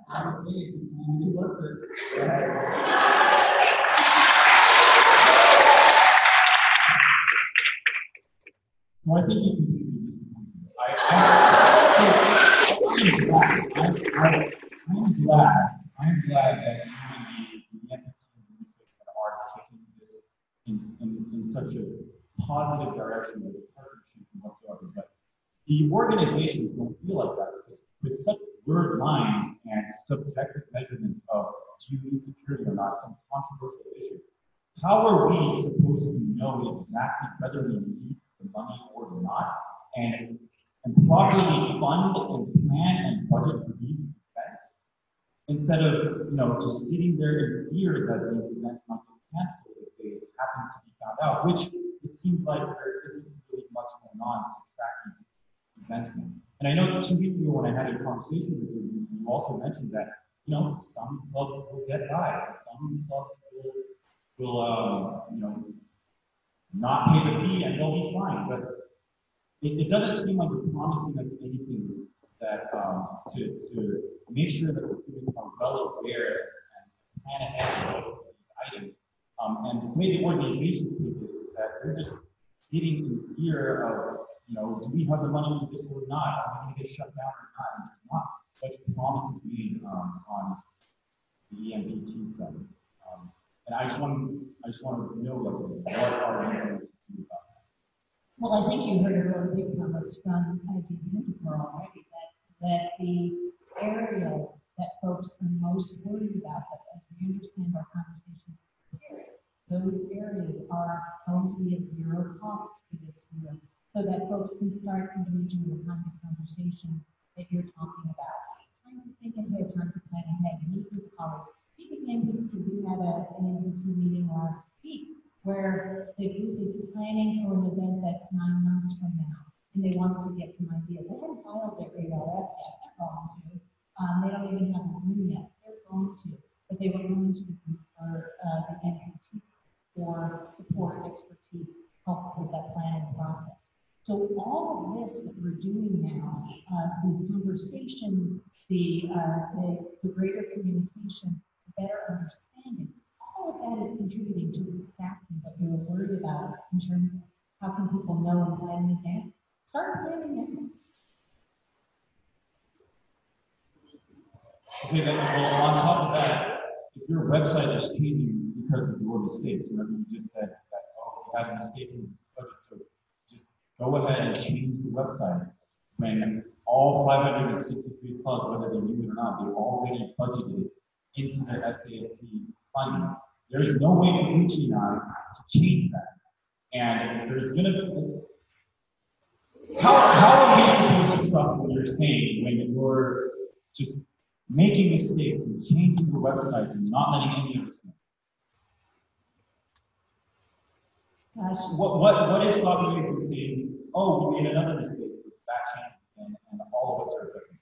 hey, you work for it. So I think you can be disappointed. I'm glad that you and the NPT administration are taking this in such a positive direction with partnership and whatsoever. But the organizations don't feel like that because with such blurred lines and subjective measurements of do you need security or not, some controversial issue. How are we supposed to know exactly whether we need the money or not, and properly fund and plan and budget for these events, instead of just sitting there in fear that these events might get canceled if they happen to be found out, which it seems like there isn't really much going on to track these events now. And I know 2 weeks ago when I had a conversation with you, you also mentioned that some clubs will get by, and some clubs will not pay the fee and they'll be fine. But it doesn't seem like you're promising us anything that to make sure that the students are well aware and plan ahead of these items. And the way the organizations take it is that they're just sitting in fear of, do we have the money for this or not? Are we going to get shut down or not? And there's not such promises made on the EMPT side. And I just want to know what are we going to do about that? Well, I think you heard a really big promise from Dean already that the area that folks are most worried about, that as we understand our conversation here, those areas are going to be at zero cost for this year, so that folks can start engaging in the kind of conversation that you're talking about. Trying to think ahead, trying to plan ahead, meet with colleagues. Speaking of NPT, we had an NPT meeting last week where the group is planning for an event that's 9 months from now, and they wanted to get some ideas. They haven't filed their ARF yet. They're going to. They don't even have a room yet. They're going to, but they were going to the group for the NPT for support, expertise, help with that planning process. So all of this that we're doing now, these conversations, the greater communication, the better understanding, all of that is contributing to exactly what you're worried about in terms of how can people know and plan an event. Start planning now. Okay, then, well, on top of that, if your website is changing because of your mistakes, remember you just said that, you had a mistake in the budget, so just go ahead and change the website. When all 563 clubs, whether they knew it or not, they already budgeted into their SAFC funding. There's no way for Gucci and I to change that. And there's going to be, how are we supposed to trust what you're saying when you're just making mistakes and changing your website and not letting any of us know? Gosh. What is stopping you from saying, oh, we made another mistake with that change and all of us are affected?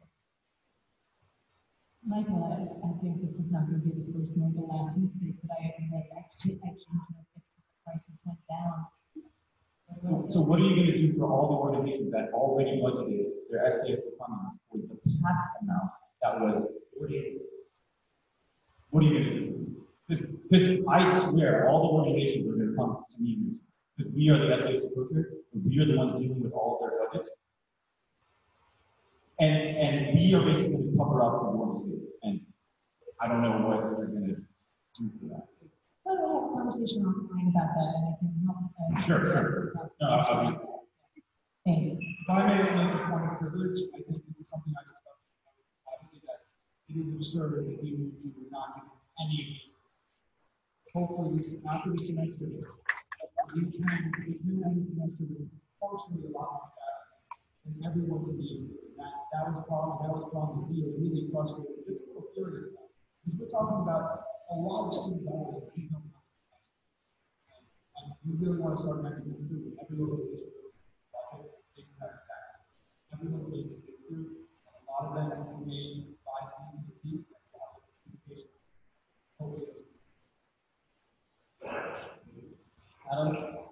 Michael, I think this is not going to be the first nor the last mistake that I ever made. I changed my fix the prices went down. So what are you going to do for all the organizations that already budgeted their SAFC funding for the past amount that was 4 days ago? What are you going to do? Because I swear all the organizations are going to come to me because we are the SAFC coaches and we are the ones dealing with all of their budgets. And we are basically going to cover up for one mistake. And I don't know what we're going to do for that. Well, we'll have a conversation offline about that, and I can help. Sure. No, I mean, thank you. If I may make a point of privilege, I think this is something I discussed privately, that it is absurd that we move to not give any, hopefully this, after the semester, we can end the semester with fortunately a lot like that. And everyone can be, that was a problem, we are really frustrated, just a little furious about it. Because we're talking about a lot of student dollars that we don't know. And we really want to start next semester with every organization budget, taking that back. Everyone's made mistakes too. A lot of them have made by the team, and a lot of communication. Hopefully, Adam?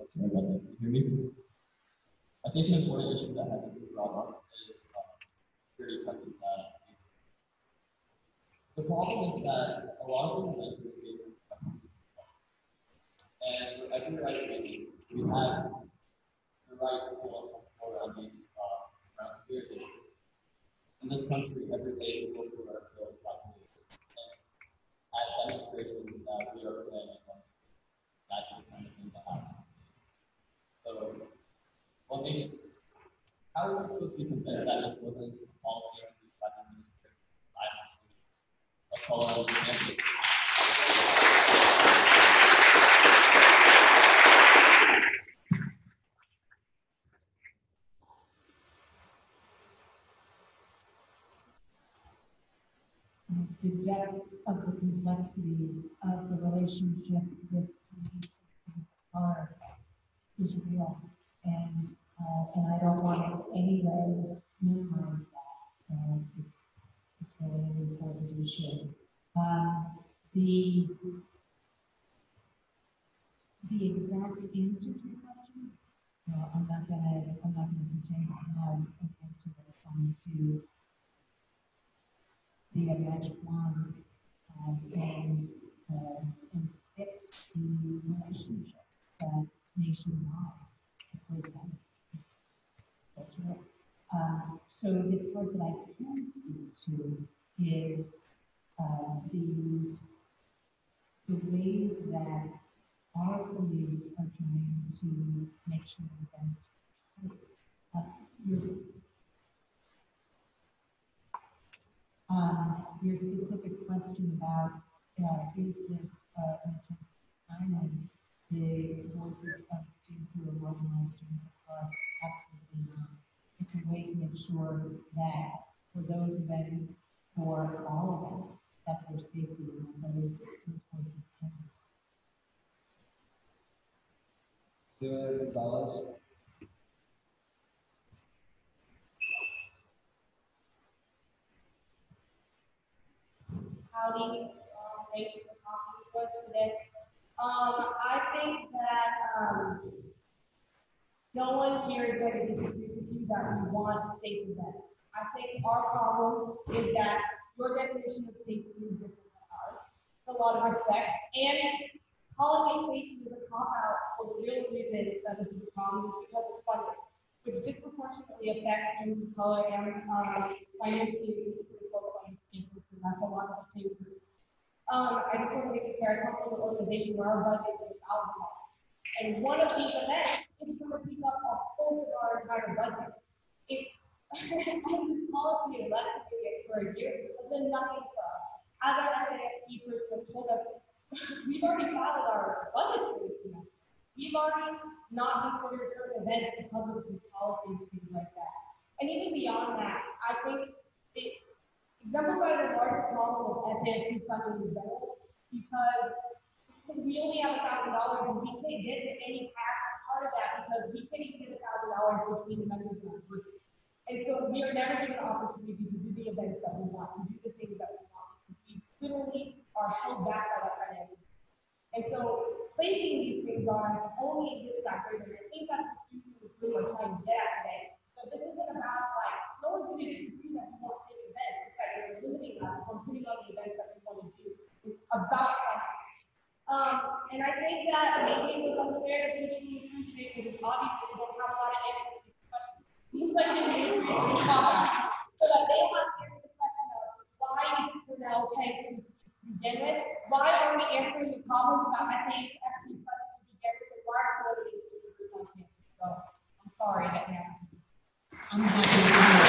Sorry about that. Can you hear me? I think an important issue that hasn't been brought up is security presence at these. The problem is that a lot of these events are based on custody. And for every right reason, we have the right to go around these around security. In this country, every day people who are killed by police. And at demonstrations that we are planning on, that's the kind of thing that happens. So, what makes, how are we supposed to be convinced that this wasn't a policy introduced by the administration by the students? Let's call it on the campus. The depths of the complexities of the relationship with police are is real, and I don't want to in any way minimize that. It's really an important issue. The exact answer to the question, I'm not gonna pretend to have an answer that's going to be a magic wand and fix the relationships nationwide. Of course, that's right. So the part that I can speak to is the ways that our police are trying to make sure events are safe. Your specific question about is this an attempt to silence the voices of students who are marginalized students of color? Absolutely not. It's a way to make sure that for those events, for all events, that there's safety and that those voices can be. Stuart Gonzalez. Howdy, thank you for talking to us today. I think that no one here is going to disagree with you that we want safe events. I think our problem is that your definition of safety is different than ours. With a lot of respect, and calling it safety is a cop-out for the real reason that this is a problem is because it's funding, which disproportionately affects youth of color and financially folks on campus, and that's a lot of the same groups. I just want to make it clear, I come from an organization where our budget is $1,000. And one of these events is going to take up a whole of our entire budget. If this policy is less than it for a year, it's been nothing for us. As our SASP person told us, we've already filed our budget for this semester. We've already not considered certain events because of this policy and things like that. And even beyond that, I think it exemplifies a larger problem with SASP funding in general, because we only have $1,000 and we can't get to any part of that because we can't even get $1,000 between the members of our group. And so we are never given the opportunity to do the events that we want, to do the things that we want, because we literally are held back by that financial. And so placing these things on us only exists factors, and I think that's the students in this room are trying to get at today. So this isn't about like, no one's going to disagree that we want safe events, it's that you're limiting us from putting on the events that we want to do. It's about funding. And I think that maybe it was unfair to put you in today because obviously we don't have a lot of answers to these questions. Seems like the administration should talk about it, so that they don't have to answer the question of why is personnel paying to begin with? Why are we answering the problems about SASP funding to begin with? And why are we limiting students on campus? So I'm sorry that happened. I'm happy to do it.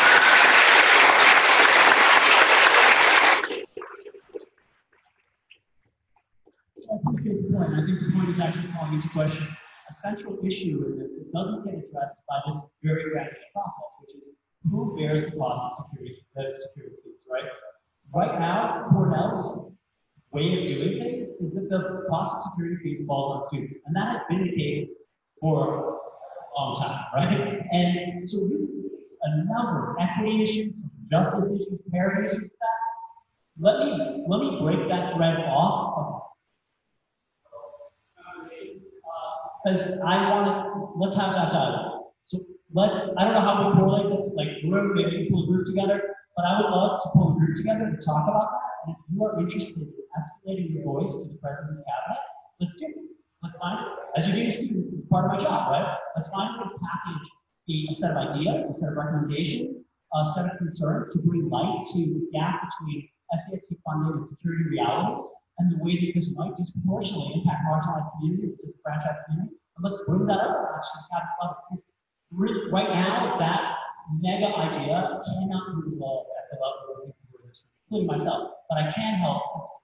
I appreciate the point. I think the point is actually calling into question a central issue in this that doesn't get addressed by this very granular process, which is who bears the cost of security fees, right? Right now, Cornell's way of doing things is that the cost of security fees falls on students, and that has been the case for a long time, right? And so we face a number of equity issues, justice issues, parity issues with that. Let me break that thread off of because I want to, let's have that dialogue. So I don't know how we correlate this, like, maybe we pull a group together, but I would love to pull a group together to talk about that. And if you are interested in escalating your voice to the president's cabinet, let's do it. Let's find it. As your students, it's part of my job, right? Let's find a package, a set of ideas, a set of recommendations, a set of concerns to bring light to the gap between SAFC funding and security realities, and the way that this might disproportionately impact marginalized communities, disenfranchised communities. And let's bring that up and actually have fun. Because right now, that mega idea cannot be resolved at the level of people who are listening, including myself. But I can help.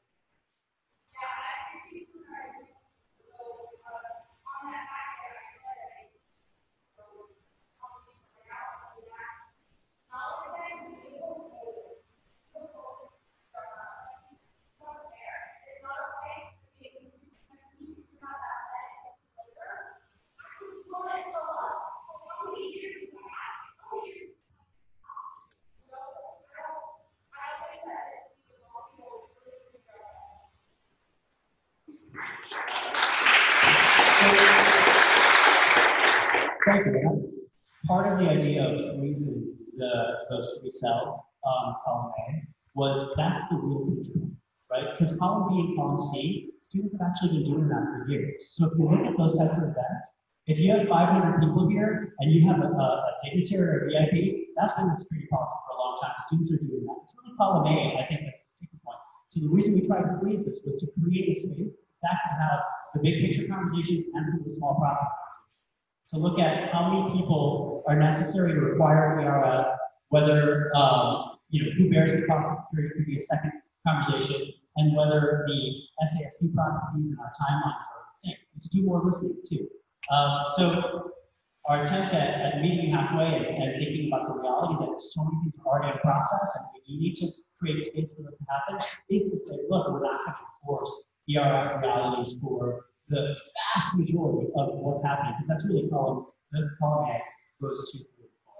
Thank you. Part of the idea of raising those three cells, column A, was that's the real picture, right? Because column B and column C, students have actually been doing that for years. So if you look at those types of events, if you have 500 people here and you have a dignitary or a VIP, that's been the security policy for a long time. Students are doing that. It's really column A, I think that's the sticking point. So the reason we tried to freeze this was to create a space exactly how the big picture conversations and some of the small process conversations. To look at how many people are necessary to require ERF, whether who bears the cost of security could be a second conversation, and whether the SAFC processes and our timelines are the same. And to do more listening too. So our attempt at meeting halfway and thinking about the reality that so many things are already in process and we do need to create space for them to happen is to say, look, we're not going to force ERF realities for the vast majority of what's happening, because that's really column A goes 2, 3, 4.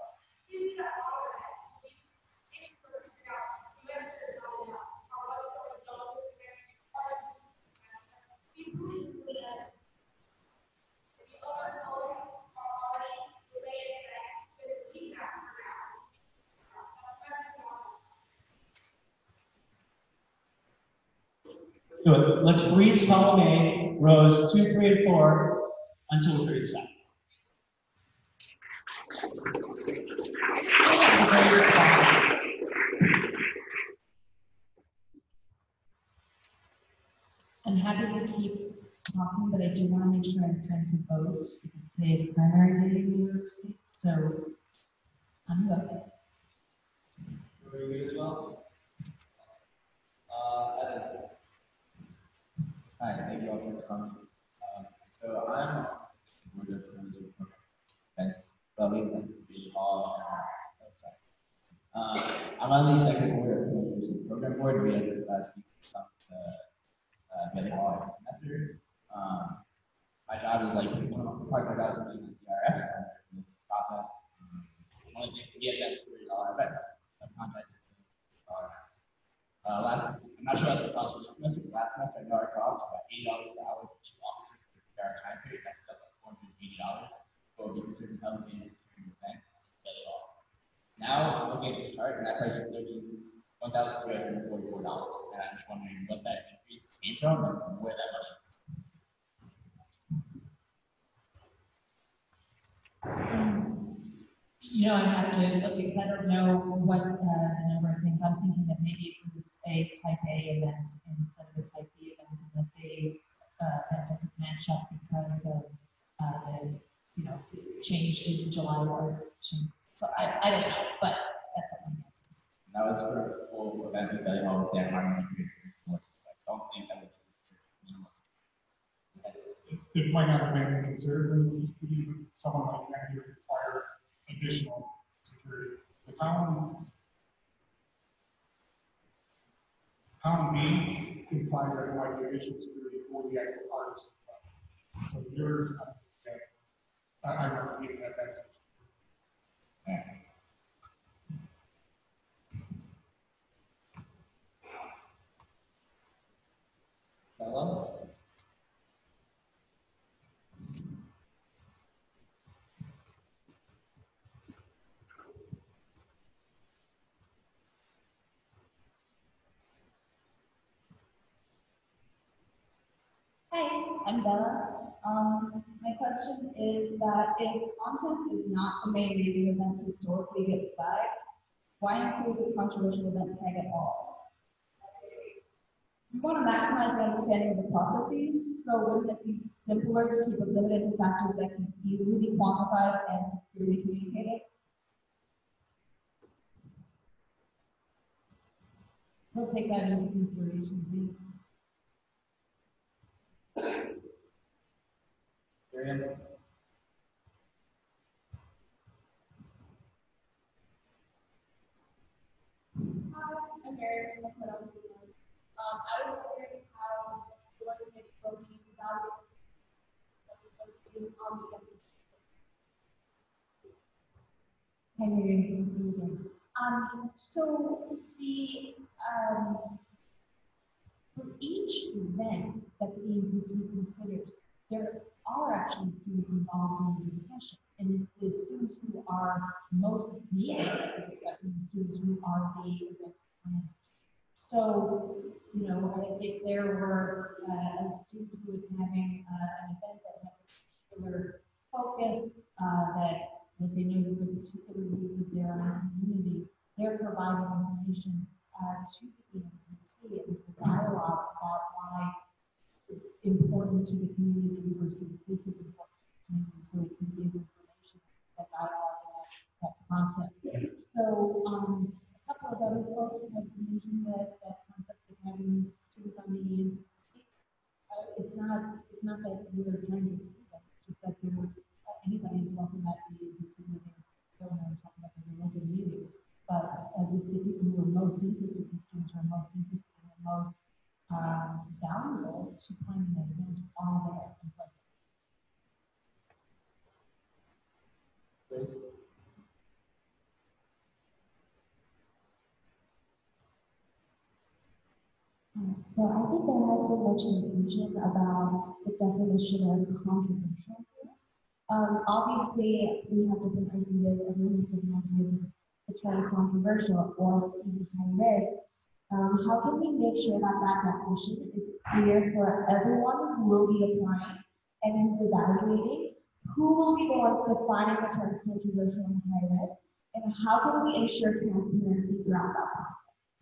So let's freeze column A, rows 2, 3, and 4 until we're 30%. I'm happy to keep talking, but I do want to make sure I have time to vote because today is primary day in New York State. So I'm good. Are you as well? Evan. Hi, thank you all for coming. So I'm board of events, events to be all. I'm on the executive board of the program board. We had discussed some getting all our semester. My job is like one of the parts of my job is running the DRF, so in the process. Only thing we have to do all our events. I'm not sure about the cost for this semester, but last semester I know our cost was about $80 per hour for 2 officers for our time period. That's up to $480 for a certain health and security event. Now I'm looking at the chart, and that price is $1,344. And I'm just wondering what that increase came from and where that money is. I have to look because I don't know what the number of things. I'm thinking that maybe it was a type A event instead of a type B event, and that they that doesn't match up because of the change in July or change. So I don't know, but that's what my guess is. And that was for a full event with Belly Hall with Dan Harmon. I don't think that was minimalist. It might not have been considered, even someone like that here require additional security. The column B implies that there might be additional security for the actual artist. So you're, I don't believe that that's. Yeah. Hello? I'm Bella. My question is that if content is not the main reason events historically get flagged, why include the controversial event tag at all? We want to maximize the understanding of the processes, so wouldn't it be simpler to keep it limited to factors that can easily be quantified and clearly communicated? We'll take that into consideration, please. Miriam? Hi, I'm Mary from the I was wondering how you want to make protein valuable on the Hi, Mary. Good to see you again. So for each event that the EMPT considers, there are actually students involved in the discussion, and it's the students who are most needed for the discussion, the students who are the event planners. So, you know, if there were a student who was having an event that has a particular focus, that they know the particular needs of their own community, they're providing information to the EMPT. It was a dialogue about why it's important to the community versus this is important to the community, so it can give information, that dialogue, and that process. So a couple of other folks have mentioned that concept of having students on the EMPT. It's not that we're trying to exclude them, it's just that there's anybody is welcome at the EMPT meeting. Don't want to talk about the local meetings, but the people who are most interested, the students who are most interested and most valuable to planning the event are there. Grace? So I think there has been much confusion about the definition of controversial here. Obviously, we have different ideas, everyone has different ideas of the term controversial or even high risk. How can we make sure that that definition is clear for everyone who will be applying and who's evaluating? Who will be the ones defining the term controversial and high risk? And how can we ensure transparency throughout that process?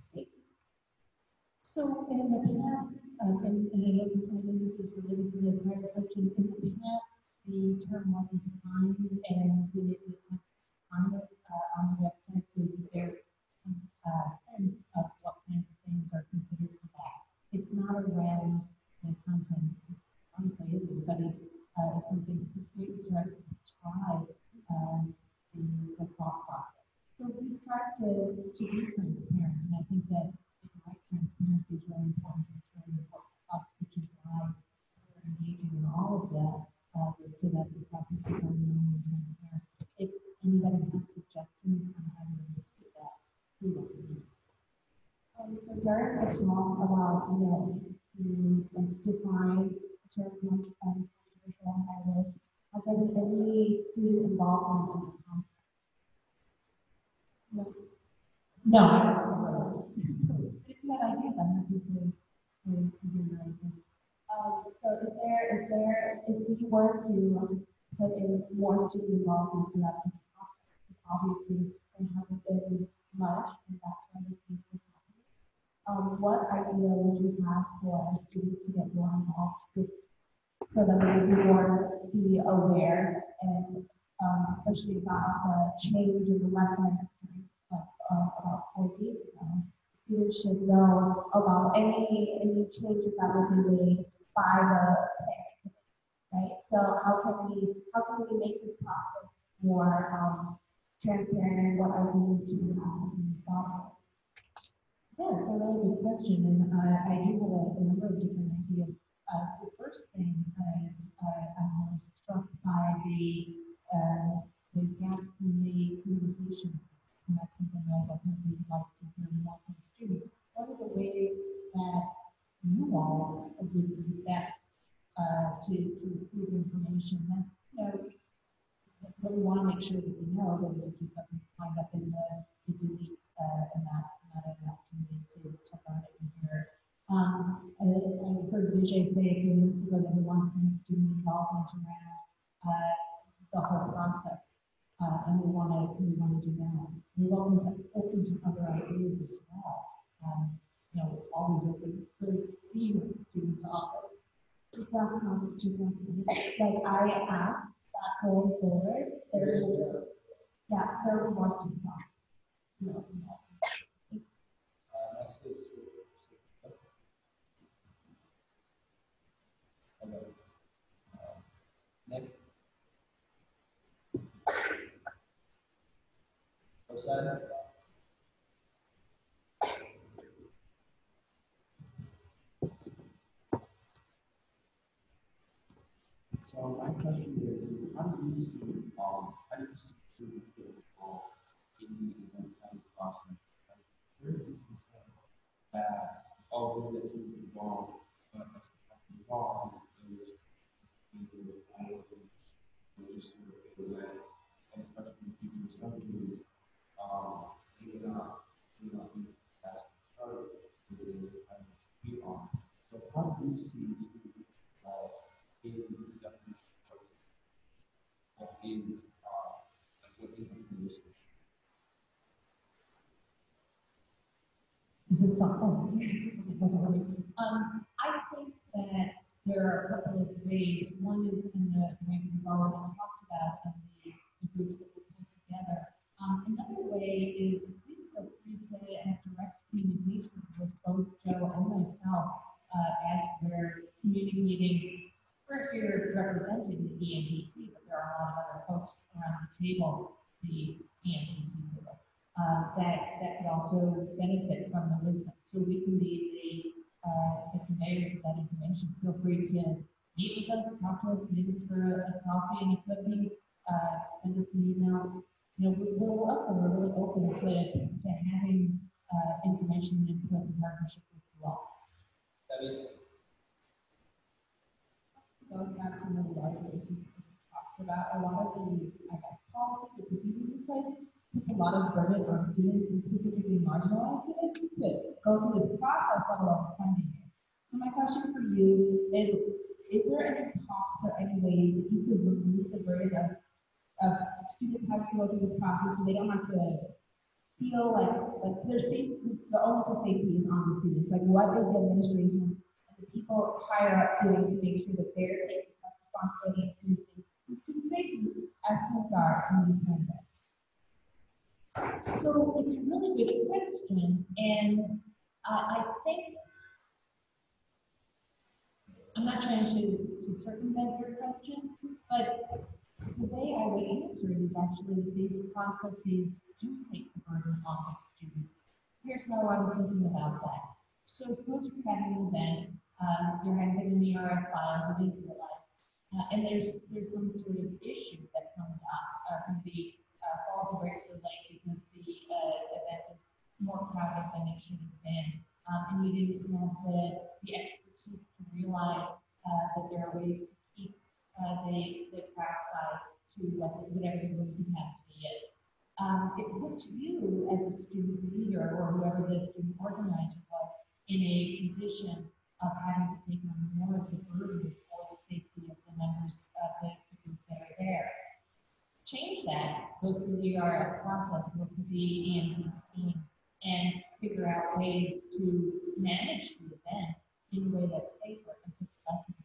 So in the past, and I think this is related to the prior question, in the past, the term wasn't defined, and we made the attempt to find it on the website to get their sense of what kinds of things are considered for that. It's not around the content, honestly, is it? But it's something to describe the thought process. So we try to be transparent, and I think that transparency is really important. It's really important to us, which is why we're engaging in all of that, is so that the processes are known and transparent. If anybody has suggestions on how to do that, we will. So during the talk about, to define the term controversial and high risk, has there been any student involvement in the concept? No. If you have ideas, I'm happy to hear your ideas. If we were to put in more student involvement throughout this process, obviously there haven't been much, and that's why this thing is happening. What idea would you have for our students to get more involved with, so that they would be aware, and especially about the change in the website about 4 days ago? Students should know about any changes that will be made by the parent, right? So how can we make this process more transparent, and what ideas do we have to follow? Yeah, it's a really good question, and I do have a number of different ideas. The first thing is I'm really struck by the gaps in the communication, and that's something I definitely would like to hear more from students. What are the ways that you all would be best to receive information that, that we want to make sure that we know, that it just doesn't wind up in the delete and not an opportunity to learn it and hear it. I heard Vijay say a few minutes good and who wants to have student involvement around, the whole process. And we want to do that. We're open to other ideas as well. You know, always open for the dean of the student's office. Just like I asked that going forward, there will be more student involvement. No. Next is. Okay. Nick. First side. So my question is, how do you see students get involved in the event planning process? Because there is some saying that, oh, we'll get students involved, but as the time goes on, there's just sort of fade away, and especially in future subcommittees, may not be as started as it is as we are. So how do you see students involved in the definition of what is linguistic? Is this stuff? Oh, I think that there are a couple of ways. One is in the ways that we've already talked about and the groups that we put together. Another way is please feel free to have direct communication with both Joe and myself as we're communicating. We're here representing the ENPT, but there are a lot of other folks around the table, the ENPT table. That could also benefit from the wisdom. So we can be the conveyors of that information. Feel free to meet with us, talk to us, meet us for a coffee and a cookie, send us an email. You know, we're welcome. We're really open to having information and input and partnership with you all. Goes back to the larger issues we talked about. A lot of these, I guess, policies or procedures in place puts a lot of burden on students and specifically marginalized students to go through this process, let alone funding it. So my question for you is there any talks or any ways that you could remove the burden of students having to go through this process so they don't have to feel like their safety, the onus of safety is on the students? Like, what is the administration and the people higher up doing to make sure that they're taking responsibility and student safety as students are in these kind of events? So it's a really good question, and I think I'm not trying to circumvent your question, but the way I would answer it is actually that these processes do take the burden off of students. Here's how I'm thinking about that. So suppose you're having an event, you're having an ERF file, you didn't realize, and there's some sort of issue that comes up. Somebody falls and breaks their leg because the event is more crowded than it should have been, and you didn't have the expertise to realize that there are ways to keep the crowd size to whatever the room capacity is. It puts you as a student leader or whoever the student organizer was in a position of having to take on more of the burden for the safety of the members of the group that are there. Change that, go through the ERF process, work with the ENP team, and figure out ways to manage the event in a way that's safer and puts less in.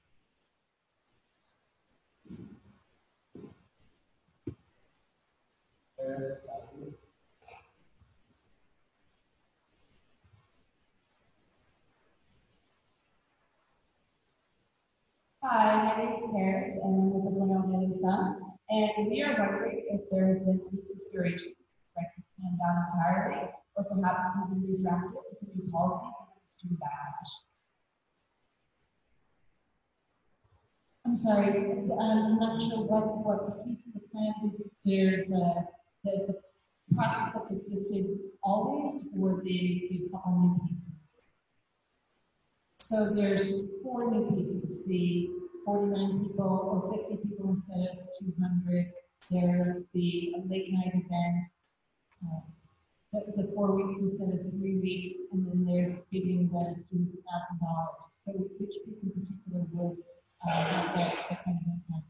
Hi, my name is Paris, and I'm with the Glen Daily Sun. And we are wondering if there has been any consideration to strike this plan down entirely, or perhaps even redraft it with a new policy given the student backlash. I'm sorry, I'm not sure what piece of the plan is. There's the process that's existed always, or the couple new pieces. So there's 4 new pieces, the 49 people or 50 people instead of 200. There's the late night events, the 4 weeks instead of 3 weeks, and then there's giving the students $1,000. So which piece in particular would the kind of impact.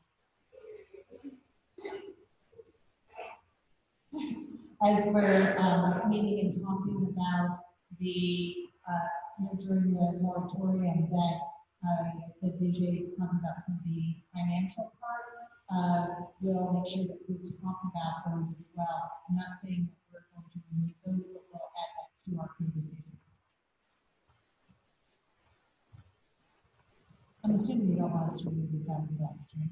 As we're meeting and talking about the, during the moratorium that the Vijay is talking about for the financial part, we'll make sure that we talk about those as well. I'm not saying that we're going to remove those, but we'll add that to our conversation. I'm assuming you don't want us to remove the $1,000, right?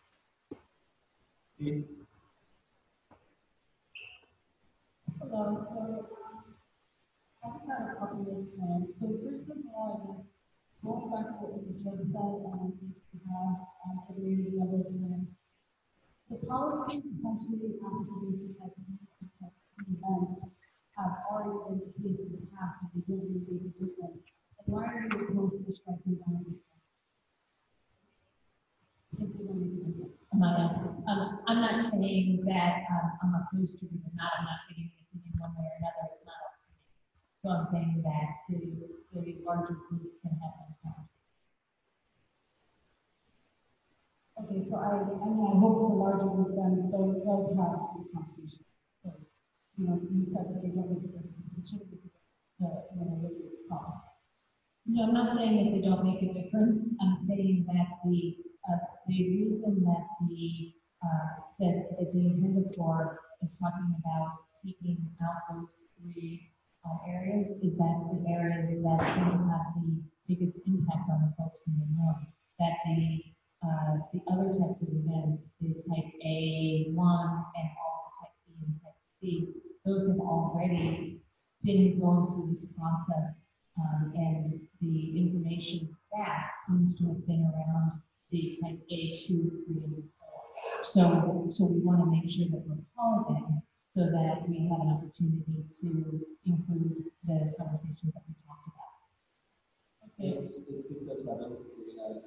Hello, so I just had a couple of plans. So first of all, going back to what you just said, and I think you have agreed with other plans. The policy essentially applicable to type events have already been the case in the past, and they didn't make a difference. And why are you opposed to striking down this one? I'm not saying that I'm opposed to it or not. I'm not giving an opinion one way or another. It's not up to me. So I'm saying that the larger group can have this conversation. Okay, so I hope the larger group then does have this conversation. So, you said that they don't make a difference. It should be with the problem. No, I'm not saying that they don't make a difference. I'm saying that the reason that that Dean Hindeford is talking about taking out those three areas is that's the areas that seem to have the biggest impact on the folks in the room. That the other types of events, the type A1 and all the type B and type C, those have already been going through this process. And the information back seems to have been around the type A2, 3, and 4. So we want to make sure that we're pausing so that we have an opportunity to include the conversations that we talked about. Okay. It's 6 or 7. We're gonna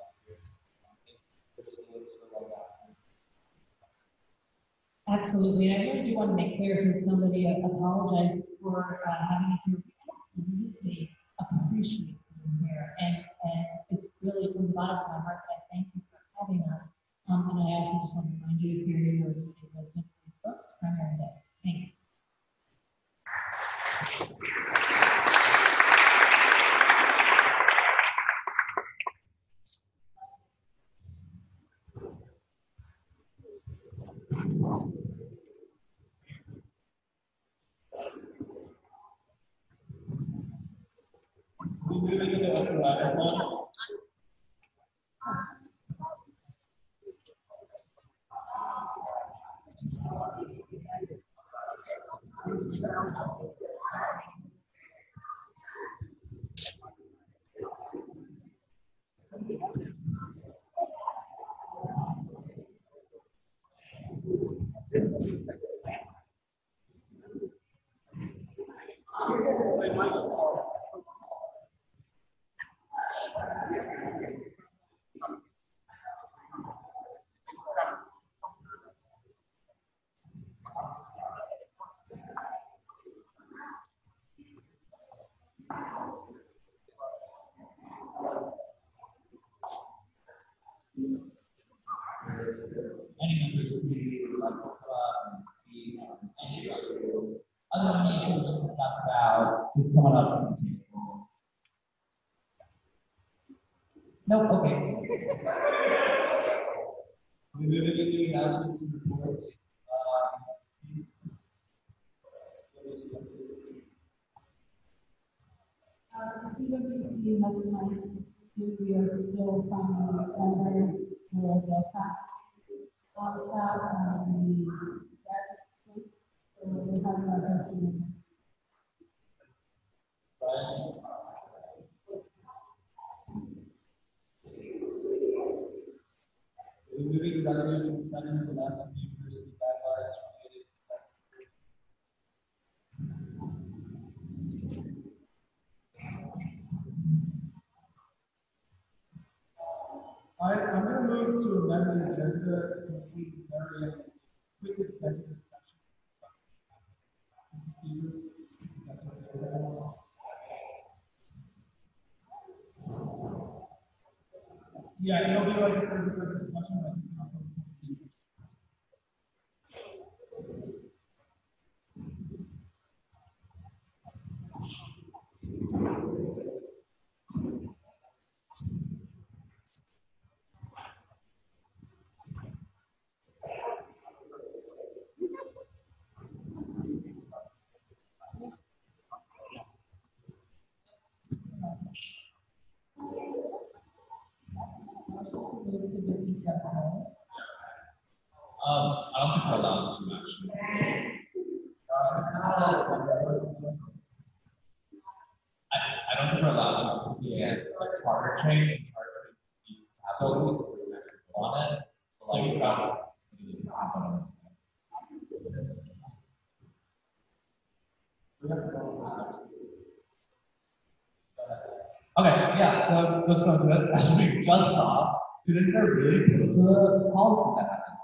Absolutely, and I really do want to make clear because somebody apologized for having us here. We absolutely appreciate being here, and it's really from the bottom of my heart that I thank you for having us. And I also just want to remind you, if you're here, you're a visiting resident, please vote. It's primary day. Thanks. We're moving into open microphone. Any members of the community would like to speak on any other issues we discussed about is coming up on the table. Nope, okay. We're moving into announcements and reports. CWC has been we are still finding members for the fact about the so we have our first meeting. We're moving to resolution 7 to Madison University guidelines related to vaccine. I'm going to move to amend the agenda to include very quick executive session. That's okay. Yeah, it'll be like a 30-second discussion, but you can also. I don't think we're allowed to actually. I don't think we're allowed to. Yeah, like charter change and charter change. So on it, like about. Okay, yeah, so just going to it, as we just saw, students are really close to the policy that happened.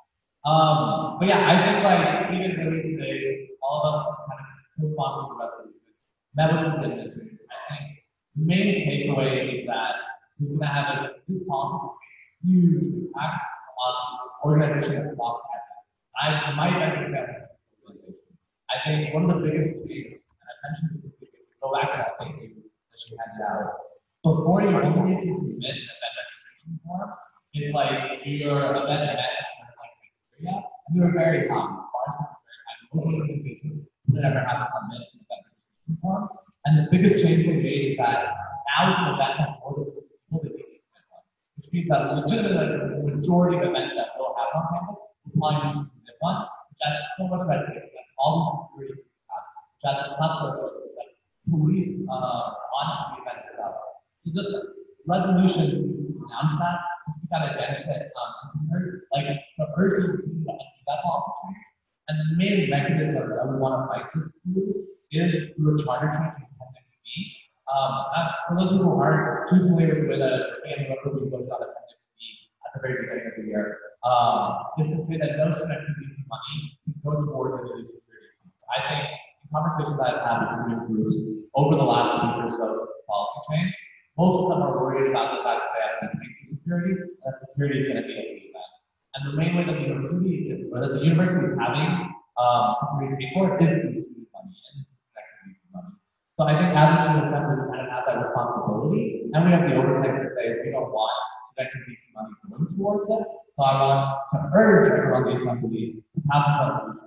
But yeah, I think like even really today, all of us kind of co-sponsored the resolution, met with the administration. I think the main takeaway is that we're going to have this policy huge impact on organizations across Canada. I might understand this. I think one of the biggest changes, and I mentioned it, go back to that thank you that she handed out. Before you only need to submit an event registration form, it's like your event like criteria, and they were very common. Most organizations would never have to submit an event registration form. And the biggest change they made is that now you can event have more than people that they can submit one, which means that legitimately the majority of events that will happen on campus will probably need to submit one, which has so much red tape. That's all the security which has a tough that police onto the event itself. So this resolution announced that we got a benefit like so urge you to do that policy change. And the main mechanism that we want to fight this through is through a charter change in Appendix B. For those who aren't too familiar with it, and we looked at Appendix B at the very beginning of the year, this is say that no student activity money can go towards any security. I think in conversations that I've had with student groups over the last week or so of policy change, most of them are worried about the fact that they have to pay for security, and that security is going to be at the event. And the main way that the university is, having security paid for is through student money and activity money. So I think as a student assembly, we kind of have that responsibility, and we have the oversight to say we don't want student activity money going towards it. So I want to urge everyone in the assembly to pass the resolution.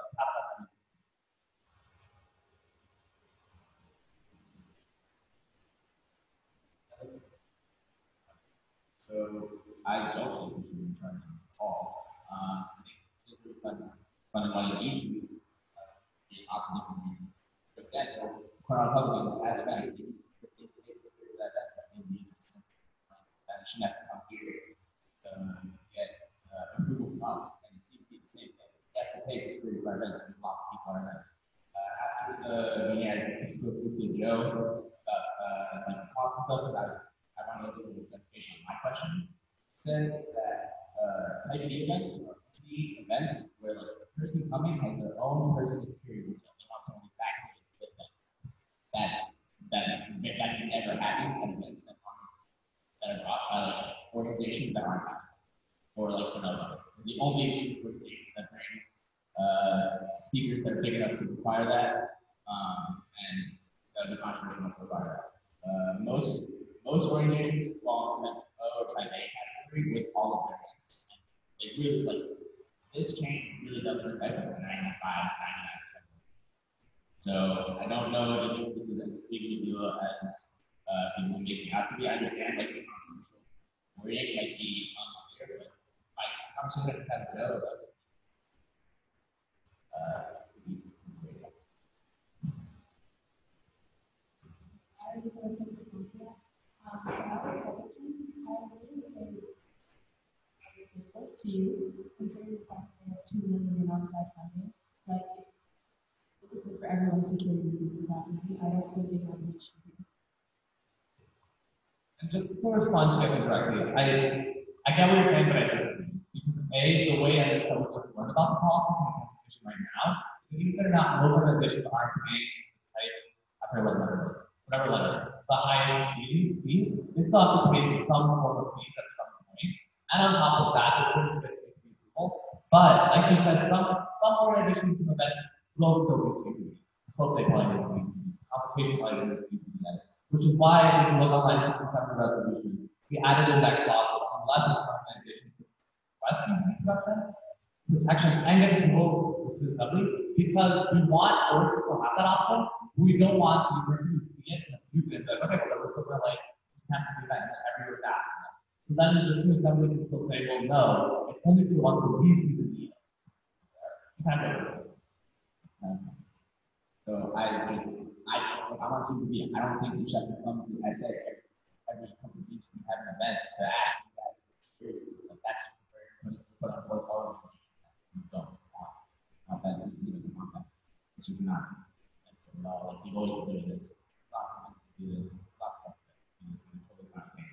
So I don't think we should be charging at all. I think funding money easily in lots of different reasons. For example, Cornell Republicans as a bank, they need to secure that in these that shouldn't have to come here to get approval from us. And the CP the same thing. You have to pay for security for our events with lots of people at our events. After we had this with Joe about the cost and stuff, I want to look at the presentation on my question. Said that type of events are key events where like the person coming has their own personal security routine. They want someone vaccinated with them. That can never happen at events that are brought by like organizations that aren't happening. Or like Canova. The only organizations that bring speakers that are big enough to require that, and that would be controversial enough to require that. Most organizations fall into type A category with all of their events. They really like this change really does affect 95, 99%. So I don't know if this is as big a deal as people make it out to be. I understand like the controversial wording might be unclear, but my conversation has to go. I just want to take response to that. Our Republicans, I wouldn't say to you, considering the fact that we have 2 million in outside funding, like it's good for everyone's security needs for that money. I don't think they have an issue here. And just to respond to it directly, I get what you're saying, but I disagree. Because the way I just learned about the policy and the competition right now, believe it or not, most organizations aren't paying this type, I forget what letter, whatever letter, the highest fee, they still have to pay some form of fee that's from the And on top of that, it's going to be people. But like you said, some organizations and events will still do CPD. So they probably need CPD. Competition probably needs CPD. Which is why if you look on 967 resolution, we added in that clause unless an organization requests CPD protection and get people to assembly, because we want orgs to have that option. We don't want the university to see it and use it. Like, okay, well, we're like, you can't do that, and everyone's asking that. So then the student assembly can still say, well, no, it's only for the ones who we see the need. You kind of do it. So I'm on CPB. I don't think we should come to SA every couple of weeks we have an event to ask you guys for experience. Like that's very put on both our you don't want. That's which is not necessarily all. Like you've always been doing this, lots of do this, lots of do this, and totally not paying.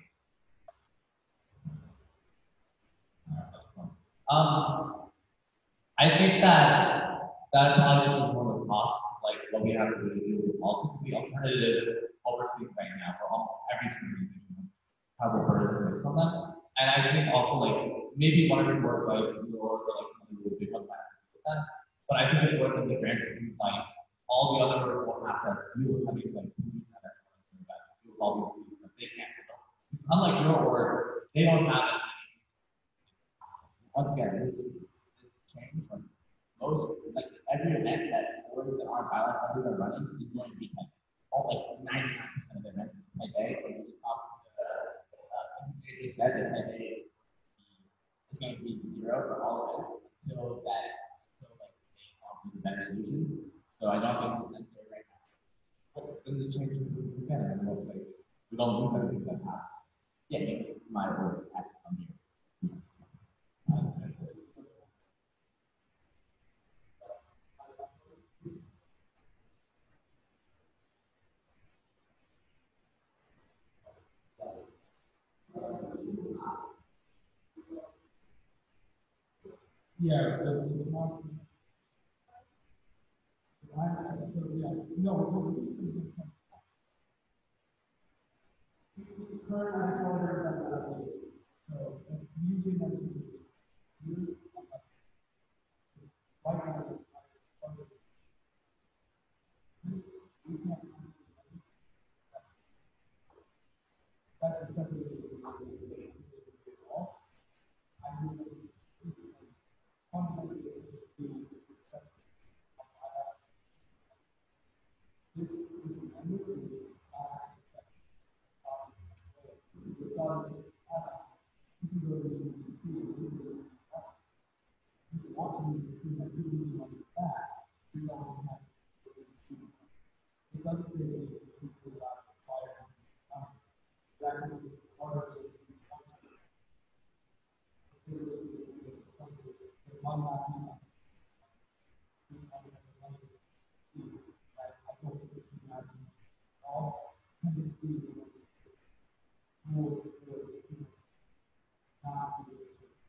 I think that probably is one of the costs, like what we have to really do with also the alternative overseas right now for almost every student institution have a burden on them. And I think also like maybe one or two work like or like something will become that. But I think it's worth in the grand scheme like all the other work will have to deal with having like deal with all these things that they can't handle. Unlike your work, they don't have it. Once again, this change like most like every event that orgs that aren't violent funded are running is going to be 10. All like 99% of the events are 10 day. And we just talked to they just said that 10 days is going to be 0 for all events until like they come up with a better solution. So I don't think it's necessary right now. But then the change is again, and like we don't lose anything that happens. Yeah, my org has to come here. Yeah, so yeah, no, current accelerators are not updated. So using them to use right now, we can't that's exactly what I mean, fundamentally, this amendment is because you can go to the you want to use the tool that you use on that, you don't have to it doesn't say that it's without requiring that's part of the one not I don't think it's all hundreds of rules for the student not to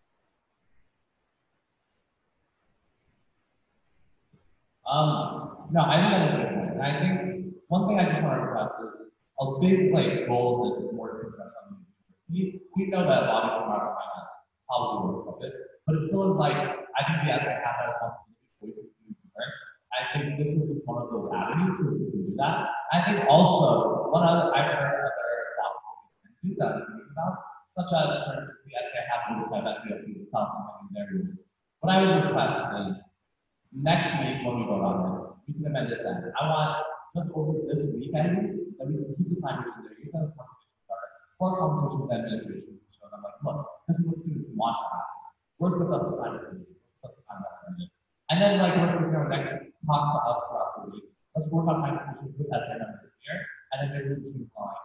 No, I think that's a good point. And I think one thing I just want to stress is a big like goal of this board to press on we know that bodies from our finance probably will work with it, but it's still like I think we have to have that responsibility right? I think this is one of those avenues to do that. I think also one other I've heard other possibilities that we think about, such as for instance we have to have to decide that we itself and their rules. What I would request is next week when we vote on it, we can amend it then. I want just over this week at least that we can keep the time between there. You can have a conversation started or a conversation with the administration. So I'm like, look, this is what students want to happen. Work with us to find a solution. Work with us to find that solution. And then like once we go next, talk to us throughout the week. Let's work on finding solutions with that members this year, and then maybe we can line.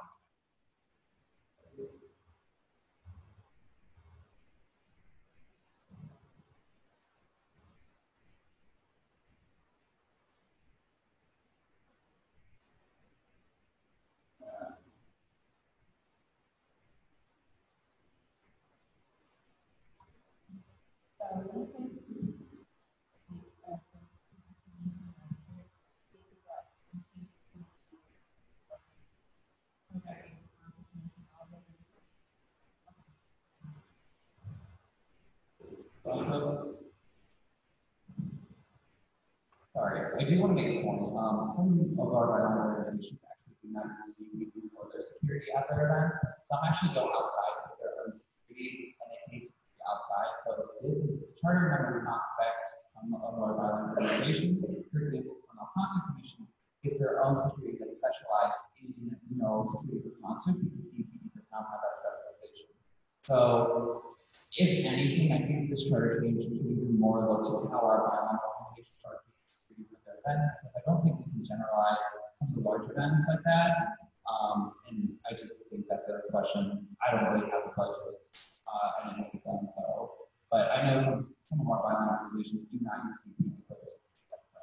I do want to make a point. Some of our violent organizations actually do not receive weekly for their security at their events. Some actually go outside to their own security and they pay security outside. So this charter member would not affect some of our violent organizations. For example, the Criminal Concert Commission is their own security that specializes in security for concert because CPD does not have that specialization. So if anything, I think this charter change should even more look to how our violent organizations charge security for their events, because I don't think we can generalize some of the large events like that. And I just think that's a question. I don't really have the budgets. I didn't look at them, so. But I know some of our violent organizations do not use CPD for their security.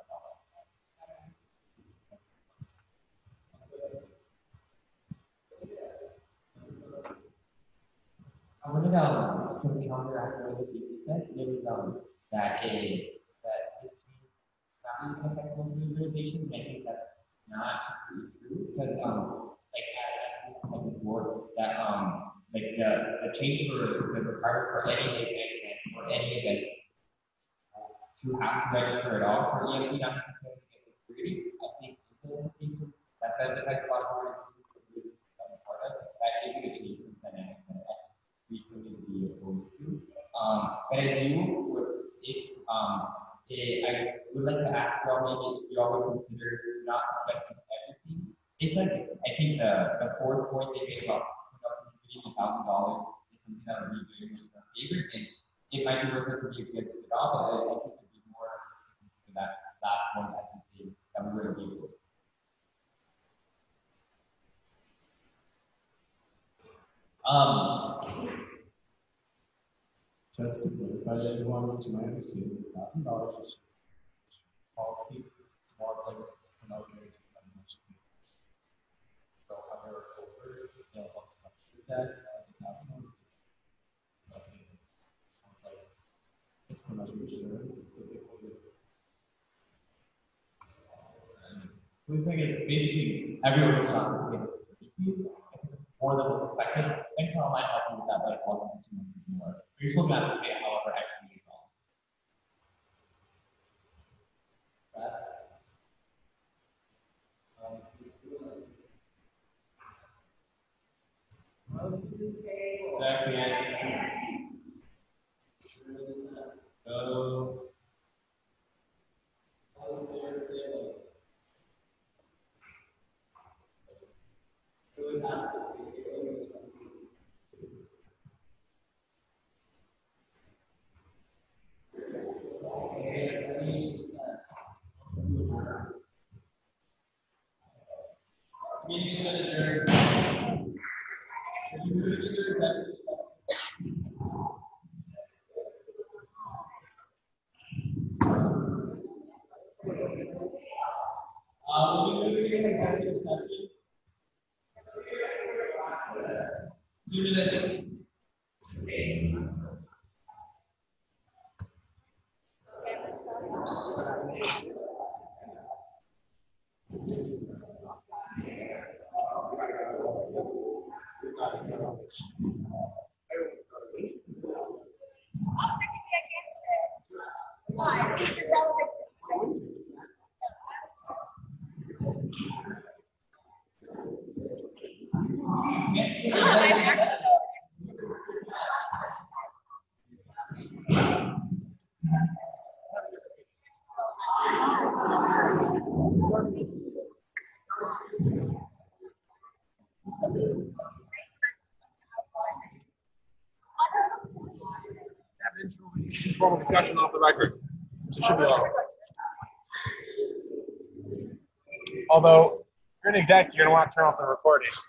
I wanted to counteract what you said. There was that this change not even affect most organizations. I think that's not true because like as we said before, that like the change for the requirement for any event or any event to have to register at all for EMT, not necessarily to get security. I think is the implication that the type of organizations that are part of that is going to change some dynamics and we still need to be opposed to. But I do, I would like to ask y'all maybe if y'all would consider not affecting everything. It's like, I think the fourth point they made about contributing $1,000 is something that would be very much in our favor. And it might be worth it to be against it all, but I think it would be more to consider that last one as something that we wouldn't be able to. Just to clarify, everyone, to my understanding, $1,000 is just policy, more like guaranteed financial. So, however, over they'll help structure that. $1,000 is nothing. It's pretty much insurance. So people would. Looks like it basically everyone is not going to pay the fees. I think it's more than what's expected. I think Carl might help you with that, but it wasn't too much more. You're still going to have to pay however actually you call. We'll be moving to executive session. 2 minutes. Formal discussion off the record. So it should be allowed. Although, if you're an exec, you're going to want to turn off the recording.